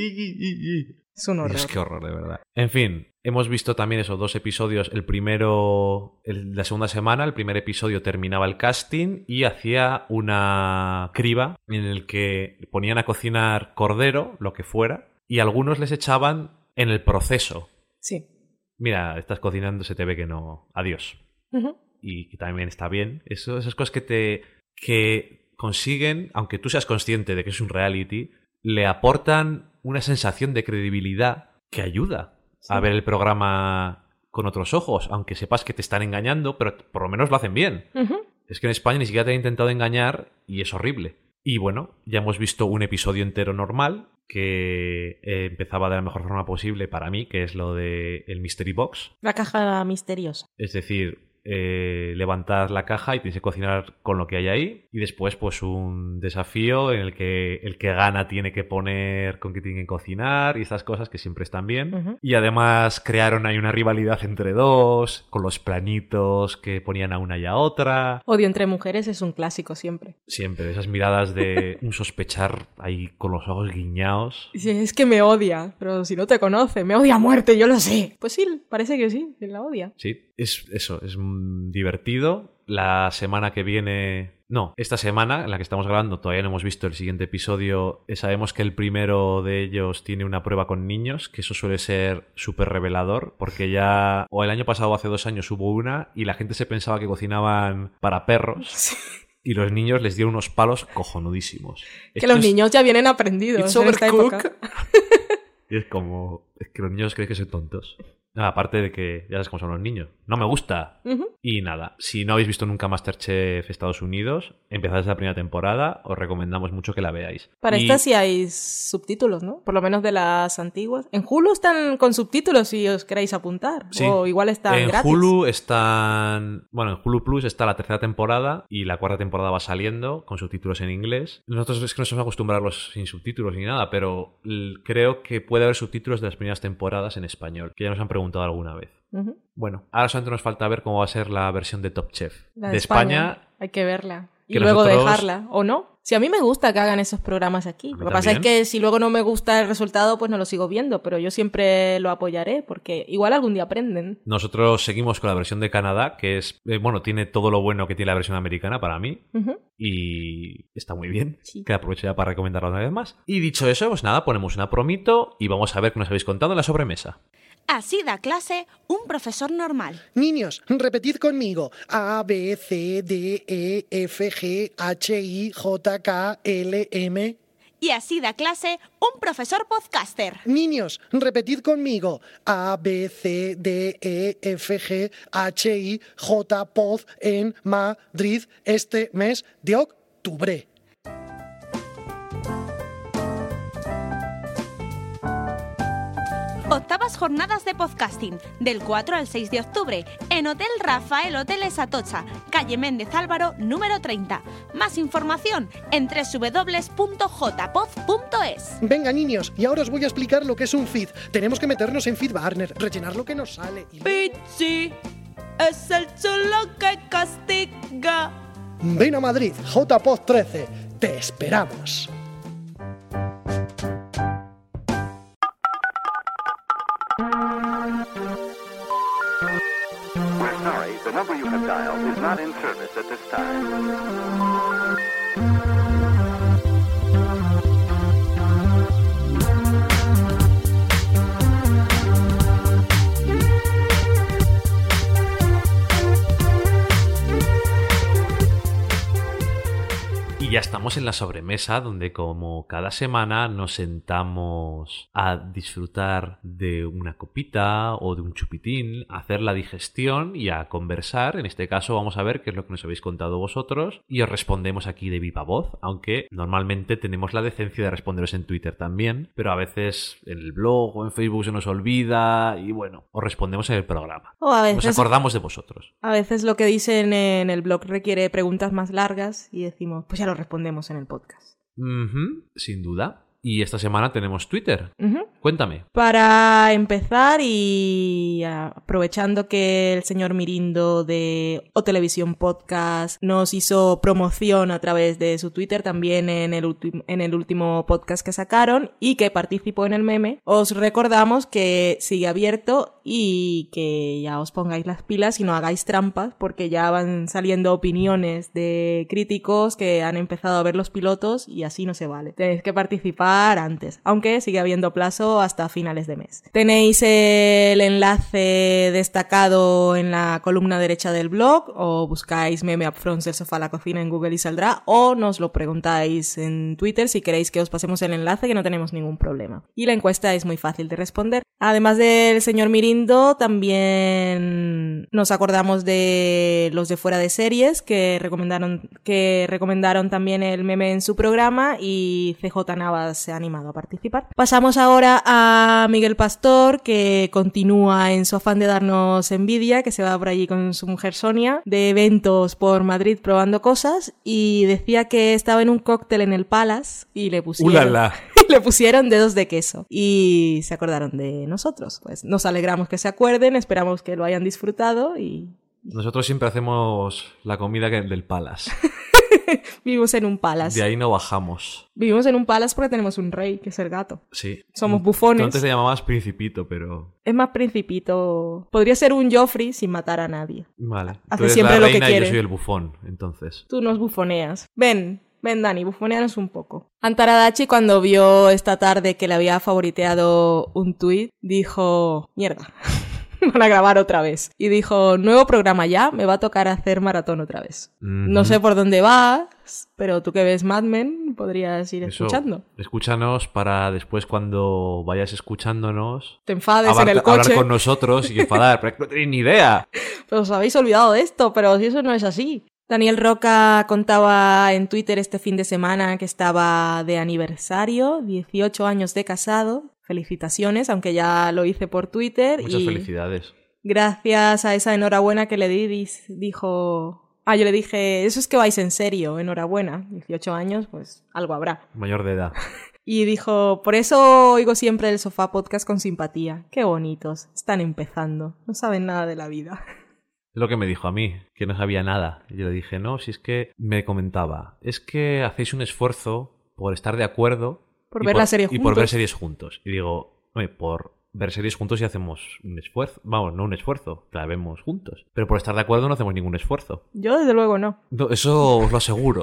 Es un horror. Dios, qué horror, de verdad. En fin, hemos visto también esos dos episodios. El primero, el, la segunda semana, el primer episodio terminaba el casting y hacía una criba en el que ponían a cocinar cordero, lo que fuera, y algunos les echaban en el proceso. Sí. Mira, estás cocinando, se te ve que no... Adiós. Uh-huh. Y, y también está bien. Eso, esas cosas que te... que consiguen, aunque tú seas consciente de que es un reality, le aportan una sensación de credibilidad que ayuda sí. a ver el programa con otros ojos, aunque sepas que te están engañando, pero por lo menos lo hacen bien. Uh-huh. Es que en España ni siquiera te han intentado engañar y es horrible. Y bueno, ya hemos visto un episodio entero normal que eh, empezaba de la mejor forma posible para mí, que es lo de el Mystery Box. La caja misteriosa. Es decir, eh, levantar la caja y tienes que cocinar con lo que hay ahí. Y después, pues, un desafío en el que el que gana tiene que poner con qué tiene que cocinar y estas cosas que siempre están bien. Uh-huh. Y además crearon ahí una rivalidad entre dos, con los planitos que ponían a una y a otra. Odio entre mujeres es un clásico siempre. Siempre, esas miradas de un sospechar ahí con los ojos guiñados. Sí, es que me odia, pero si no te conoce, me odia a muerte, yo lo sé. Pues sí, parece que sí, que la odia. Sí, es eso, es divertido. La semana que viene... No, esta semana en la que estamos grabando todavía no hemos visto el siguiente episodio. Sabemos que el primero de ellos tiene una prueba con niños, que eso suele ser súper revelador, porque ya... O el año pasado o hace dos años hubo una y la gente se pensaba que cocinaban para perros. Sí. Y los niños les dieron unos palos cojonudísimos. Que Esto los es... niños ya vienen aprendidos en esta época. Y es como... Es que los niños creen que son tontos. Nada, aparte de que ya sabes cómo son los niños. No me gusta. Uh-huh. Y nada, si no habéis visto nunca MasterChef Estados Unidos, empezad desde la primera temporada, os recomendamos mucho que la veáis. Para y... esta sí hay subtítulos, ¿no? Por lo menos de las antiguas. En Hulu están con subtítulos si os queréis apuntar. Sí. O igual están en gratis. En Hulu están... Bueno, en Hulu Plus está la tercera temporada y la cuarta temporada va saliendo con subtítulos en inglés. Nosotros es que no somos acostumbrados sin subtítulos ni nada, pero creo que puede haber subtítulos de las primeras temporadas en español, que ya nos han preguntado alguna vez. Uh-huh. Bueno, ahora solamente nos falta ver cómo va a ser la versión de Top Chef la de, de España, España. Hay que verla. Y luego nosotros... dejarla, ¿o no? Si a mí me gusta que hagan esos programas aquí. Lo que pasa es que si luego no me gusta el resultado, pues no lo sigo viendo, pero yo siempre lo apoyaré porque igual algún día aprenden. Nosotros seguimos con la versión de Canadá, que es, eh, bueno, tiene todo lo bueno que tiene la versión americana para mí. Uh-huh. Y está muy bien. Sí. Que aprovecho ya para recomendarla una vez más. Y dicho eso, pues nada, ponemos una promito y vamos a ver qué nos habéis contado en la sobremesa. Así da clase un profesor normal. Niños, repetid conmigo. A, B, C, D, E, F, G, H, I, J, K, L, M... Y así da clase un profesor podcaster. Niños, repetid conmigo. A, B, C, D, E, F, G, H, I, J, Pod en Madrid este mes de octubre. Octavas jornadas de podcasting, del cuatro al seis de octubre, en Hotel Rafael Hoteles Atocha, calle Méndez Álvaro, número treinta. Más información en doble u doble u doble u punto j pod punto es. Venga, niños, y ahora os voy a explicar lo que es un feed. Tenemos que meternos en FeedBurner, rellenar lo que nos sale. Y... Pichi es el chulo que castiga. Ven a Madrid, J Pod trece. Te esperamos. We're sorry, the number you have dialed is not in service at this time. Y ya estamos en la sobremesa, donde como cada semana nos sentamos a disfrutar de una copita o de un chupitín, a hacer la digestión y a conversar. En este caso vamos a ver qué es lo que nos habéis contado vosotros y os respondemos aquí de viva voz, aunque normalmente tenemos la decencia de responderos en Twitter también, pero a veces en el blog o en Facebook se nos olvida y bueno, os respondemos en el programa. O a veces, nos acordamos de vosotros. A veces lo que dicen en el blog requiere preguntas más largas y decimos, pues ya lo respondemos en el podcast. Uh-huh, sin duda. Y esta semana tenemos Twitter. Uh-huh. Cuéntame. Para empezar y aprovechando que el señor Mirindo de O Televisión Podcast nos hizo promoción a través de su Twitter también en el, ulti- en el último podcast que sacaron y que participó en el meme, os recordamos que sigue abierto y que ya os pongáis las pilas y no hagáis trampas porque ya van saliendo opiniones de críticos que han empezado a ver los pilotos y así no se vale. Tenéis que participar acabar antes, aunque sigue habiendo plazo hasta finales de mes. Tenéis el enlace destacado en la columna derecha del blog, o buscáis Meme Upfronts del sofá a la cocina en Google y saldrá, o nos lo preguntáis en Twitter si queréis que os pasemos el enlace, que no tenemos ningún problema. Y la encuesta es muy fácil de responder. Además del señor Mirindo, también nos acordamos de los de Fuera de Series, que recomendaron, que recomendaron también el meme en su programa, y C J Navas se ha animado a participar. Pasamos ahora a Miguel Pastor, que continúa en su afán de darnos envidia, que se va por allí con su mujer Sonia, de eventos por Madrid probando cosas, y decía que estaba en un cóctel en el Palace y le pusieron... ¡Ulala! Le pusieron dedos de queso y se acordaron de nosotros. Pues nos alegramos que se acuerden, esperamos que lo hayan disfrutado y... Nosotros siempre hacemos la comida que- del Palace. Vivimos en un palace. De ahí no bajamos. Vivimos en un palace porque tenemos un rey, que es el gato. Sí. Somos Tú bufones. antes le llamabas Principito, pero... Es más principito. Podría ser un Joffrey sin matar a nadie. Vale. Hace Tú eres siempre la lo que reina y quiere. yo soy el bufón, entonces. Tú nos bufoneas. Ven, ven Dani, bufoneanos un poco. Antaradachi, cuando vio esta tarde que le había favoriteado un tuit, dijo... Mierda. Van a grabar otra vez. Y dijo, nuevo programa ya, me va a tocar hacer maratón otra vez. Mm-hmm. No sé por dónde vas, pero tú que ves Mad Men podrías ir Eso, escuchando. Escúchanos para después, cuando vayas escuchándonos, Te enfades hablar, en el hablar coche. con nosotros y enfadar, pero es que no tenéis ni idea. Pero os habéis olvidado de esto, pero si eso no es así. Daniel Roca contaba en Twitter este fin de semana que estaba de aniversario, dieciocho años de casado. Felicitaciones, aunque ya lo hice por Twitter. Muchas y felicidades. gracias a esa enhorabuena que le di, dis- dijo... Ah, yo le dije, eso es que vais en serio, enhorabuena. dieciocho años, pues algo habrá. Mayor de edad. Y dijo, por eso oigo siempre el Sofá Podcast con simpatía. Qué bonitos, están empezando, no saben nada de la vida. Es lo que me dijo a mí, que no sabía nada. Y yo le dije, no, si es que me comentaba, es que hacéis un esfuerzo por estar de acuerdo Por y ver la serie y por juntos. ver series juntos. Y digo, oye, por ver series juntos y hacemos un esfuerzo. Vamos, no un esfuerzo, la vemos juntos. Pero por estar de acuerdo no hacemos ningún esfuerzo. Yo desde luego no. No, eso os lo aseguro.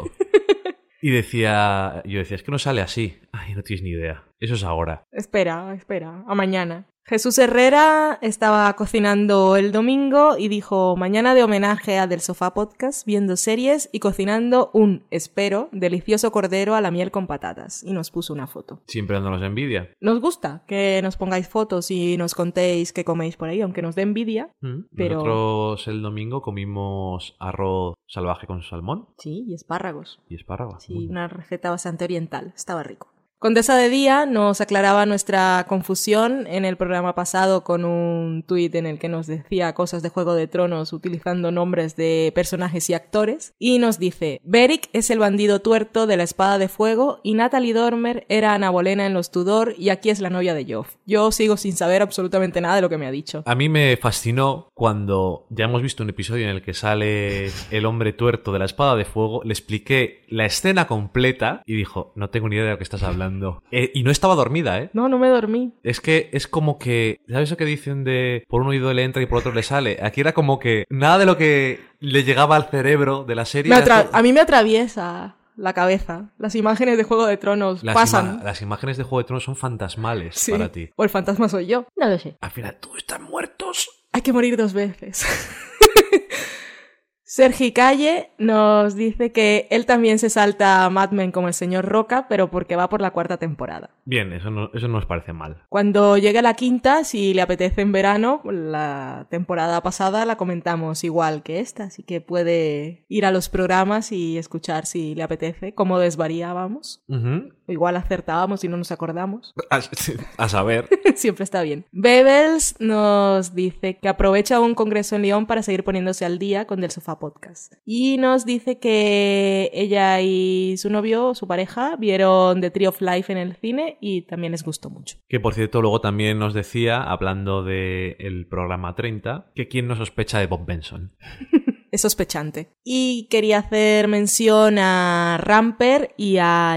Y decía, yo decía, es que no sale así. Ay, no tienes ni idea. Eso es ahora. Espera, espera, a mañana. Jesús Herrera estaba cocinando el domingo y dijo, mañana de homenaje a Del Sofá Podcast, viendo series y cocinando un, espero, delicioso cordero a la miel con patatas. Y nos puso una foto. Siempre dándonos envidia. Nos gusta que nos pongáis fotos y nos contéis qué coméis por ahí, aunque nos dé envidia. Mm. Pero- Nosotros el domingo comimos arroz salvaje con salmón Sí, y espárragos. y espárragos. Sí, una receta bastante oriental. Estaba rico. Condesa de Día nos aclaraba nuestra confusión en el programa pasado con un tuit en el que nos decía cosas de Juego de Tronos utilizando nombres de personajes y actores. Y nos dice, Beric es el bandido tuerto de la espada de fuego y Natalie Dormer era Ana Bolena en Los Tudor y aquí es la novia de Joff. Yo sigo sin saber absolutamente nada de lo que me ha dicho. A mí me fascinó cuando ya hemos visto un episodio en el que sale el hombre tuerto de la espada de fuego, le expliqué la escena completa y dijo, no tengo ni idea de lo que estás hablando. Eh, y no estaba dormida, ¿eh? No, no me dormí. Es que es como que, ¿sabes eso que dicen de por un oído le entra y por otro le sale? Aquí era como que nada de lo que le llegaba al cerebro de la serie. Me era atra- todo- a mí me atraviesa la cabeza. Las imágenes de Juego de Tronos Las, pasan. ima- las imágenes de Juego de Tronos son fantasmales Sí. para ti. O el fantasma soy yo. No lo sé. Al final, todos están muertos. Hay que morir dos veces. Sergi Calle nos dice que él también se salta a Mad Men como el señor Roca, pero porque va por la cuarta temporada. Bien, eso no, eso no nos parece mal. Cuando llegue la quinta, si le apetece en verano, la temporada pasada la comentamos igual que esta, así que puede ir a los programas y escuchar si le apetece cómo desvariábamos. Ujú. Igual acertábamos y no nos acordamos. A, a saber. Siempre está bien. Bebels nos dice que aprovecha un congreso en Lyon para seguir poniéndose al día con Del Sofá Podcast. Y nos dice que ella y su novio, su pareja, vieron The Tree of Life en el cine y también les gustó mucho. Que por cierto, luego también nos decía, hablando del programa treinta, que quién no sospecha de Bob Benson. es sospechante. Y quería hacer mención a Ramper y a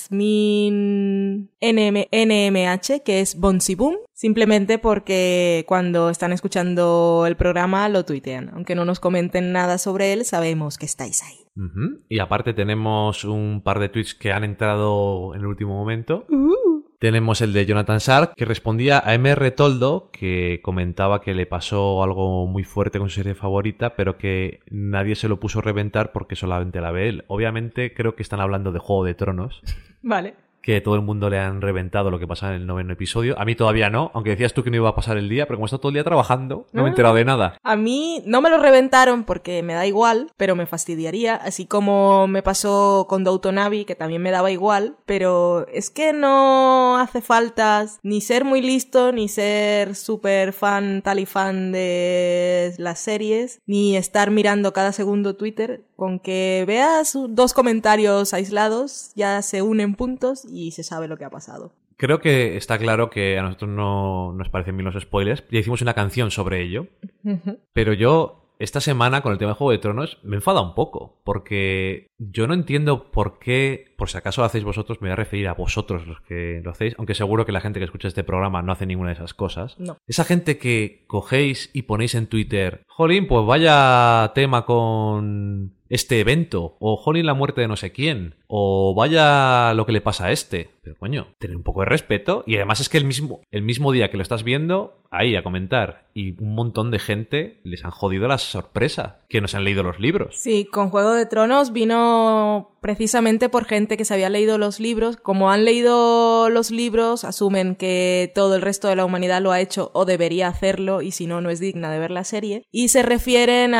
Yasmin N M H, que es Bonsi Boom, simplemente porque cuando están escuchando el programa lo tuitean. Aunque no nos comenten nada sobre él, sabemos que estáis ahí. Uh-huh. Y aparte tenemos un par de tweets que han entrado en el último momento. Uh. Tenemos el de Jonathan Shark, que respondía a M R Toldo, que comentaba que le pasó algo muy fuerte con su serie favorita, pero que nadie se lo puso a reventar porque solamente la ve él. Obviamente creo que están hablando de Juego de Tronos. Vale. Que todo el mundo le han reventado lo que pasa en el noveno episodio. A mí todavía no, aunque decías tú que no iba a pasar el día, pero como he estado todo el día trabajando, no me he enterado de nada. A mí no me lo reventaron porque me da igual, pero me fastidiaría, así como me pasó con Downton Abbey, que también me daba igual, pero es que no hace falta ni ser muy listo, ni ser súper fan, tal y fan de las series, ni estar mirando cada segundo Twitter. Con que veas dos comentarios aislados, ya se unen puntos y se sabe lo que ha pasado. Creo que está claro que a nosotros no nos parecen bien los spoilers. Ya hicimos una canción sobre ello. Uh-huh. Pero yo, esta semana, con el tema de Juego de Tronos, me enfada un poco. Porque yo no entiendo por qué, por si acaso lo hacéis vosotros, me voy a referir a vosotros los que lo hacéis, aunque seguro que la gente que escucha este programa no hace ninguna de esas cosas. No. Esa gente que cogéis y ponéis en Twitter, jolín, pues vaya tema con este evento, o jolín la muerte de no sé quién, o vaya lo que le pasa a este. Pero coño, tener un poco de respeto. Y además es que el mismo, el mismo día que lo estás viendo, ahí a comentar, y un montón de gente les han jodido la sorpresa, que no se han leído los libros. Sí, con Juego de Tronos vino precisamente por gente que se había leído los libros. Como han leído los libros, asumen que todo el resto de la humanidad lo ha hecho o debería hacerlo, y si no, no es digna de ver la serie. Y se refieren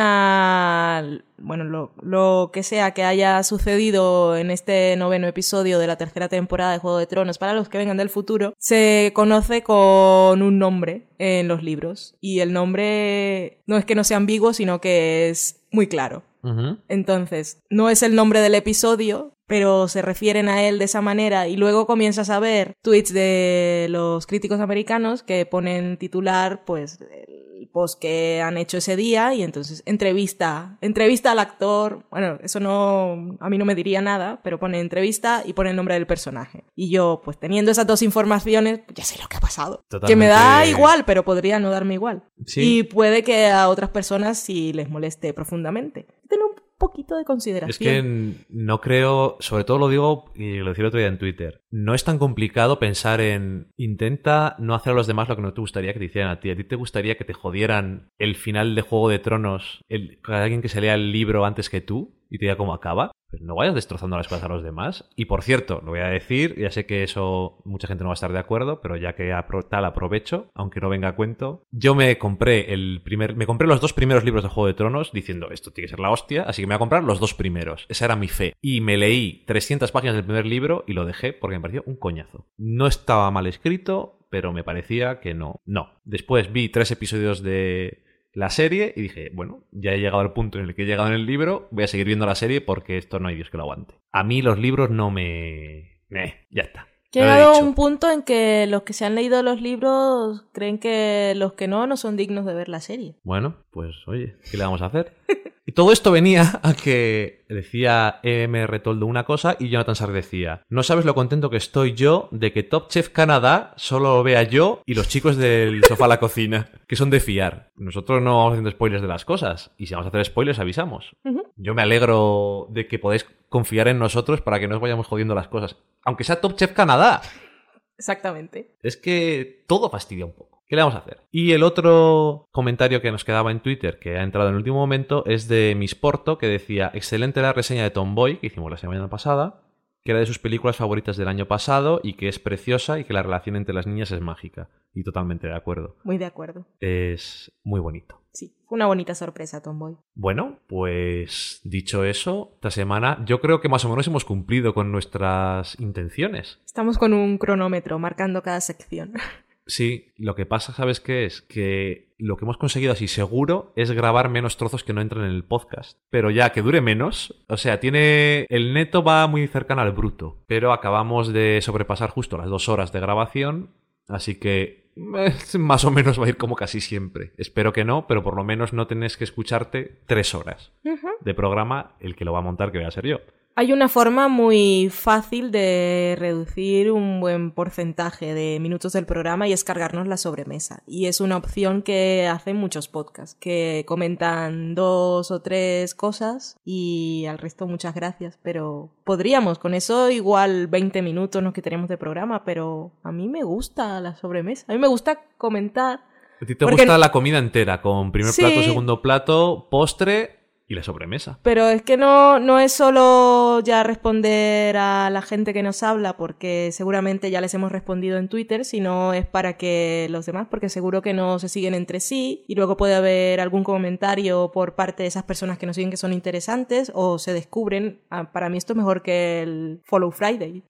a, bueno, lo, lo que sea que haya sucedido en este noveno episodio de la tercera temporada de Juego de Tronos. Para los que vengan del futuro, se conoce con un nombre en los libros, y el nombre no es que no sea ambiguo, sino que es muy claro. Uh-huh. Entonces, no es el nombre del episodio, pero se refieren a él de esa manera, y luego comienzas a ver tweets de los críticos americanos que ponen titular, pues, el post que han hecho ese día, y entonces entrevista, entrevista al actor. Bueno, eso no, a mí no me diría nada, pero pone entrevista y pone el nombre del personaje. Y yo, pues teniendo esas dos informaciones, pues ya sé lo que ha pasado. Totalmente. Que me da igual, pero podría no darme igual. Sí. Y puede que a otras personas sí les moleste profundamente. Tener un poquito de consideración. Es que no creo, sobre todo lo digo, y lo decía el otro día en Twitter, no es tan complicado pensar en intenta no hacer a los demás lo que no te gustaría que te hicieran a ti. A ti te gustaría que te jodieran el final de Juego de Tronos, el, alguien que se lea el libro antes que tú y te diga cómo acaba. Pues no vayas destrozando las cosas a los demás. Y por cierto, lo voy a decir, ya sé que eso mucha gente no va a estar de acuerdo, pero ya que apro- tal aprovecho, aunque no venga a cuento, yo me compré el primer, me compré los dos primeros libros de Juego de Tronos diciendo esto tiene que ser la hostia, así que me voy a comprar los dos primeros. Esa era mi fe. Y me leí trescientas páginas del primer libro y lo dejé porque me pareció un coñazo. No estaba mal escrito, pero me parecía que no. No. Después vi tres episodios de la serie y dije, bueno, ya he llegado al punto en el que he llegado en el libro, voy a seguir viendo la serie porque esto no hay Dios que lo aguante. A mí los libros no me... Eh, ya está. Que ha llegado a un punto en que los que se han leído los libros creen que los que no, no son dignos de ver la serie. Bueno, pues oye, ¿qué le vamos a hacer? Y todo esto venía a que decía E M R Toldo una cosa y Jonathan Shark decía, no sabes lo contento que estoy yo de que Top Chef Canadá solo lo vea yo y los chicos del sofá a la cocina, que son de fiar. Nosotros no vamos haciendo spoilers de las cosas, y si vamos a hacer spoilers avisamos. Uh-huh. Yo me alegro de que podáis confiar en nosotros para que no os vayamos jodiendo las cosas, aunque sea Top Chef Canadá. Exactamente. Es que todo fastidia un poco. ¿Qué le vamos a hacer? Y el otro comentario que nos quedaba en Twitter, que ha entrado en el último momento, es de Miss Porto, que decía, excelente la reseña de Tomboy, que hicimos la semana pasada, que era de sus películas favoritas del año pasado y que es preciosa y que la relación entre las niñas es mágica. Y totalmente de acuerdo. Muy de acuerdo. Es muy bonito. Sí, fue una bonita sorpresa, Tomboy. Bueno, pues dicho eso, esta semana yo creo que más o menos hemos cumplido con nuestras intenciones. Estamos con un cronómetro marcando cada sección. Sí, lo que pasa, ¿sabes qué es? Que lo que hemos conseguido así seguro es grabar menos trozos que no entran en el podcast. Pero ya, que dure menos. O sea, tiene... El neto va muy cercano al bruto. Pero acabamos de sobrepasar justo las dos horas de grabación. Así que eh, más o menos va a ir como casi siempre. Espero que no, pero por lo menos no tenés que escucharte tres horas uh-huh. de programa, el que lo va a montar, que voy a ser yo. Hay una forma muy fácil de reducir un buen porcentaje de minutos del programa y es cargarnos la sobremesa. Y es una opción que hacen muchos podcasts, que comentan dos o tres cosas y al resto muchas gracias. Pero podríamos, con eso igual veinte minutos nos quitaríamos de programa, pero a mí me gusta la sobremesa. A mí me gusta comentar. A ti te porque... gusta la comida entera, con primer sí. plato, segundo plato, postre... y la sobremesa. Pero es que no, no es solo ya responder a la gente que nos habla, porque seguramente ya les hemos respondido en Twitter, sino es para que los demás, porque seguro que no se siguen entre sí y luego puede haber algún comentario por parte de esas personas que nos siguen que son interesantes o se descubren. Para mí esto es mejor que el Follow Friday.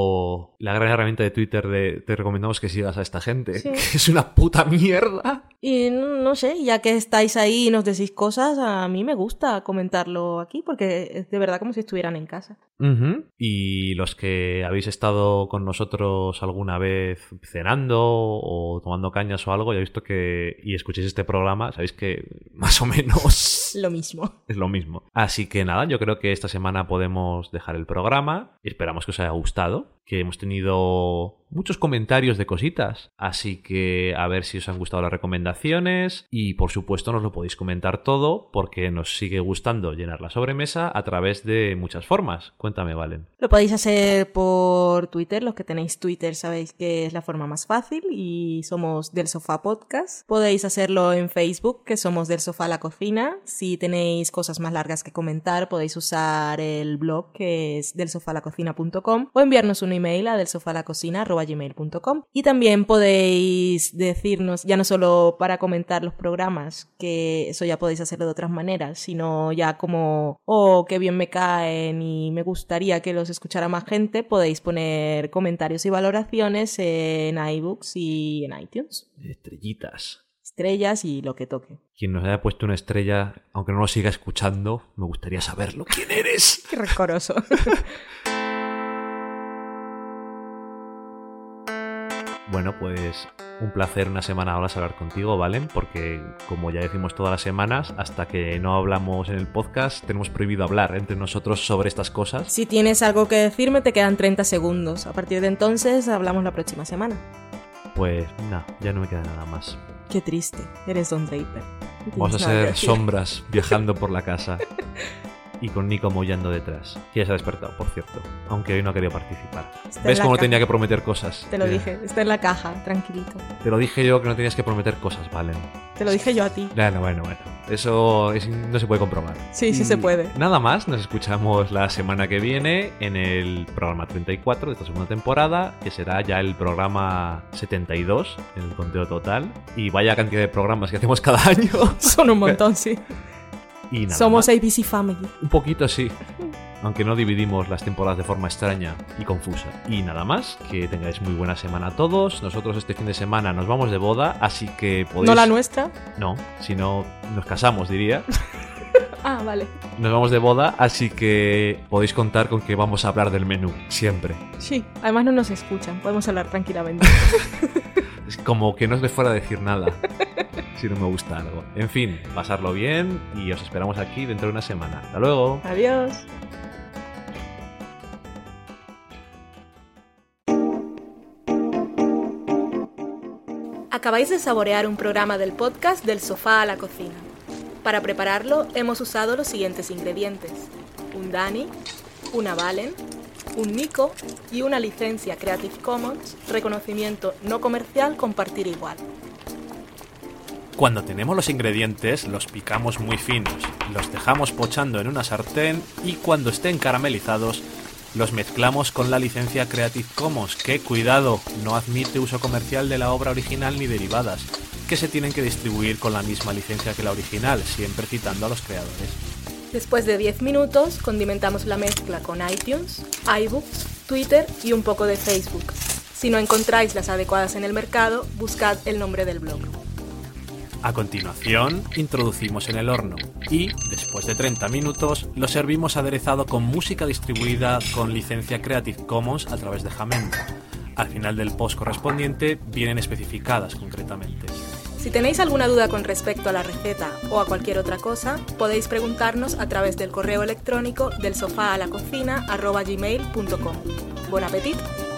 O la gran herramienta de Twitter de te recomendamos que sigas a esta gente, sí. que es una puta mierda. Y no, no sé, ya que estáis ahí y nos decís cosas, a mí me gusta comentarlo aquí porque es de verdad como si estuvieran en casa. Uh-huh. Y los que habéis estado con nosotros alguna vez cenando o tomando cañas o algo, ya he visto que y escuchéis este programa, sabéis que más o menos lo mismo. Es lo mismo. Así que nada, yo creo que esta semana podemos dejar el programa. Esperamos que os haya gustado, que hemos tenido muchos comentarios de cositas, así que a ver si os han gustado las recomendaciones y por supuesto nos lo podéis comentar todo porque nos sigue gustando llenar la sobremesa a través de muchas formas. Cuéntame, Valen. Lo podéis hacer por Twitter, los que tenéis Twitter sabéis que es la forma más fácil y somos Del Sofá Podcast. Podéis hacerlo en Facebook, que somos Del Sofá a la Cocina. Si tenéis cosas más largas que comentar podéis usar el blog que es del sofá a la cocina punto com o enviarnos un email a delsofalacocina arroba gmail punto com. Y también podéis decirnos, ya no solo para comentar los programas, que eso ya podéis hacerlo de otras maneras, sino ya como, oh, qué bien me caen y me gustaría que los escuchara más gente, podéis poner comentarios y valoraciones en iBooks y en iTunes. Estrellitas. Estrellas y lo que toque. Quien nos haya puesto una estrella, aunque no lo siga escuchando, me gustaría saberlo. ¿Quién eres? Qué rencoroso. Bueno, pues un placer una semana ahora hablar contigo, Valen, porque como ya decimos todas las semanas, hasta que no hablamos en el podcast, tenemos prohibido hablar entre nosotros sobre estas cosas. Si tienes algo que decirme, te quedan treinta segundos. A partir de entonces, hablamos la próxima semana. Pues no, ya no me queda nada más. Qué triste, eres Don Draper. Vamos a ser sombras viajando por la casa. Y con Nico maullando detrás. Que ya se ha despertado, por cierto. Aunque hoy no ha querido participar. Está ¿Ves cómo caja. tenía que prometer cosas? Te lo eh. dije. Está en la caja, tranquilito. Te lo dije yo que no tenías que prometer cosas, Valen. Te lo dije yo a ti. Bueno, bueno, bueno. Eso es, no se puede comprobar. Sí, sí y se puede. Nada más, nos escuchamos la semana que viene en el programa treinta y cuatro de esta segunda temporada, que será ya el programa setenta y dos en el conteo total. Y vaya cantidad de programas que hacemos cada año. Son un montón, sí. Y nada Somos más. A B C Family. Un poquito sí. Aunque no dividimos las temporadas de forma extraña y confusa. Y nada más, que tengáis muy buena semana a todos. Nosotros este fin de semana nos vamos de boda, así que podéis... ¿No la nuestra? No, si no nos casamos, diría. Ah, vale. Nos vamos de boda, así que podéis contar con que vamos a hablar del menú, siempre. Sí, además no nos escuchan, podemos hablar tranquilamente. Es como que no os de fuera a decir nada, si no me gusta algo. En fin, pasarlo bien y os esperamos aquí dentro de una semana. ¡Hasta luego! Adiós. Acabáis de saborear un programa del podcast Del Sofá a la Cocina. Para prepararlo hemos usado los siguientes ingredientes: un Dani, una Valen, un Nico y una licencia Creative Commons, reconocimiento no comercial, compartir igual. Cuando tenemos los ingredientes, los picamos muy finos, los dejamos pochando en una sartén y cuando estén caramelizados, los mezclamos con la licencia Creative Commons, que, cuidado, no admite uso comercial de la obra original ni derivadas, que se tienen que distribuir con la misma licencia que la original, siempre citando a los creadores. Después de diez minutos, condimentamos la mezcla con iTunes, iBooks, Twitter y un poco de Facebook. Si no encontráis las adecuadas en el mercado, buscad el nombre del blog. A continuación, introducimos en el horno y, después de treinta minutos, lo servimos aderezado con música distribuida con licencia Creative Commons a través de Jamendo. al final del post correspondiente vienen especificadas concretamente. Si tenéis alguna duda con respecto a la receta o a cualquier otra cosa, podéis preguntarnos a través del correo electrónico del sofá a la cocina arroba gmail punto com. ¡Buen apetito!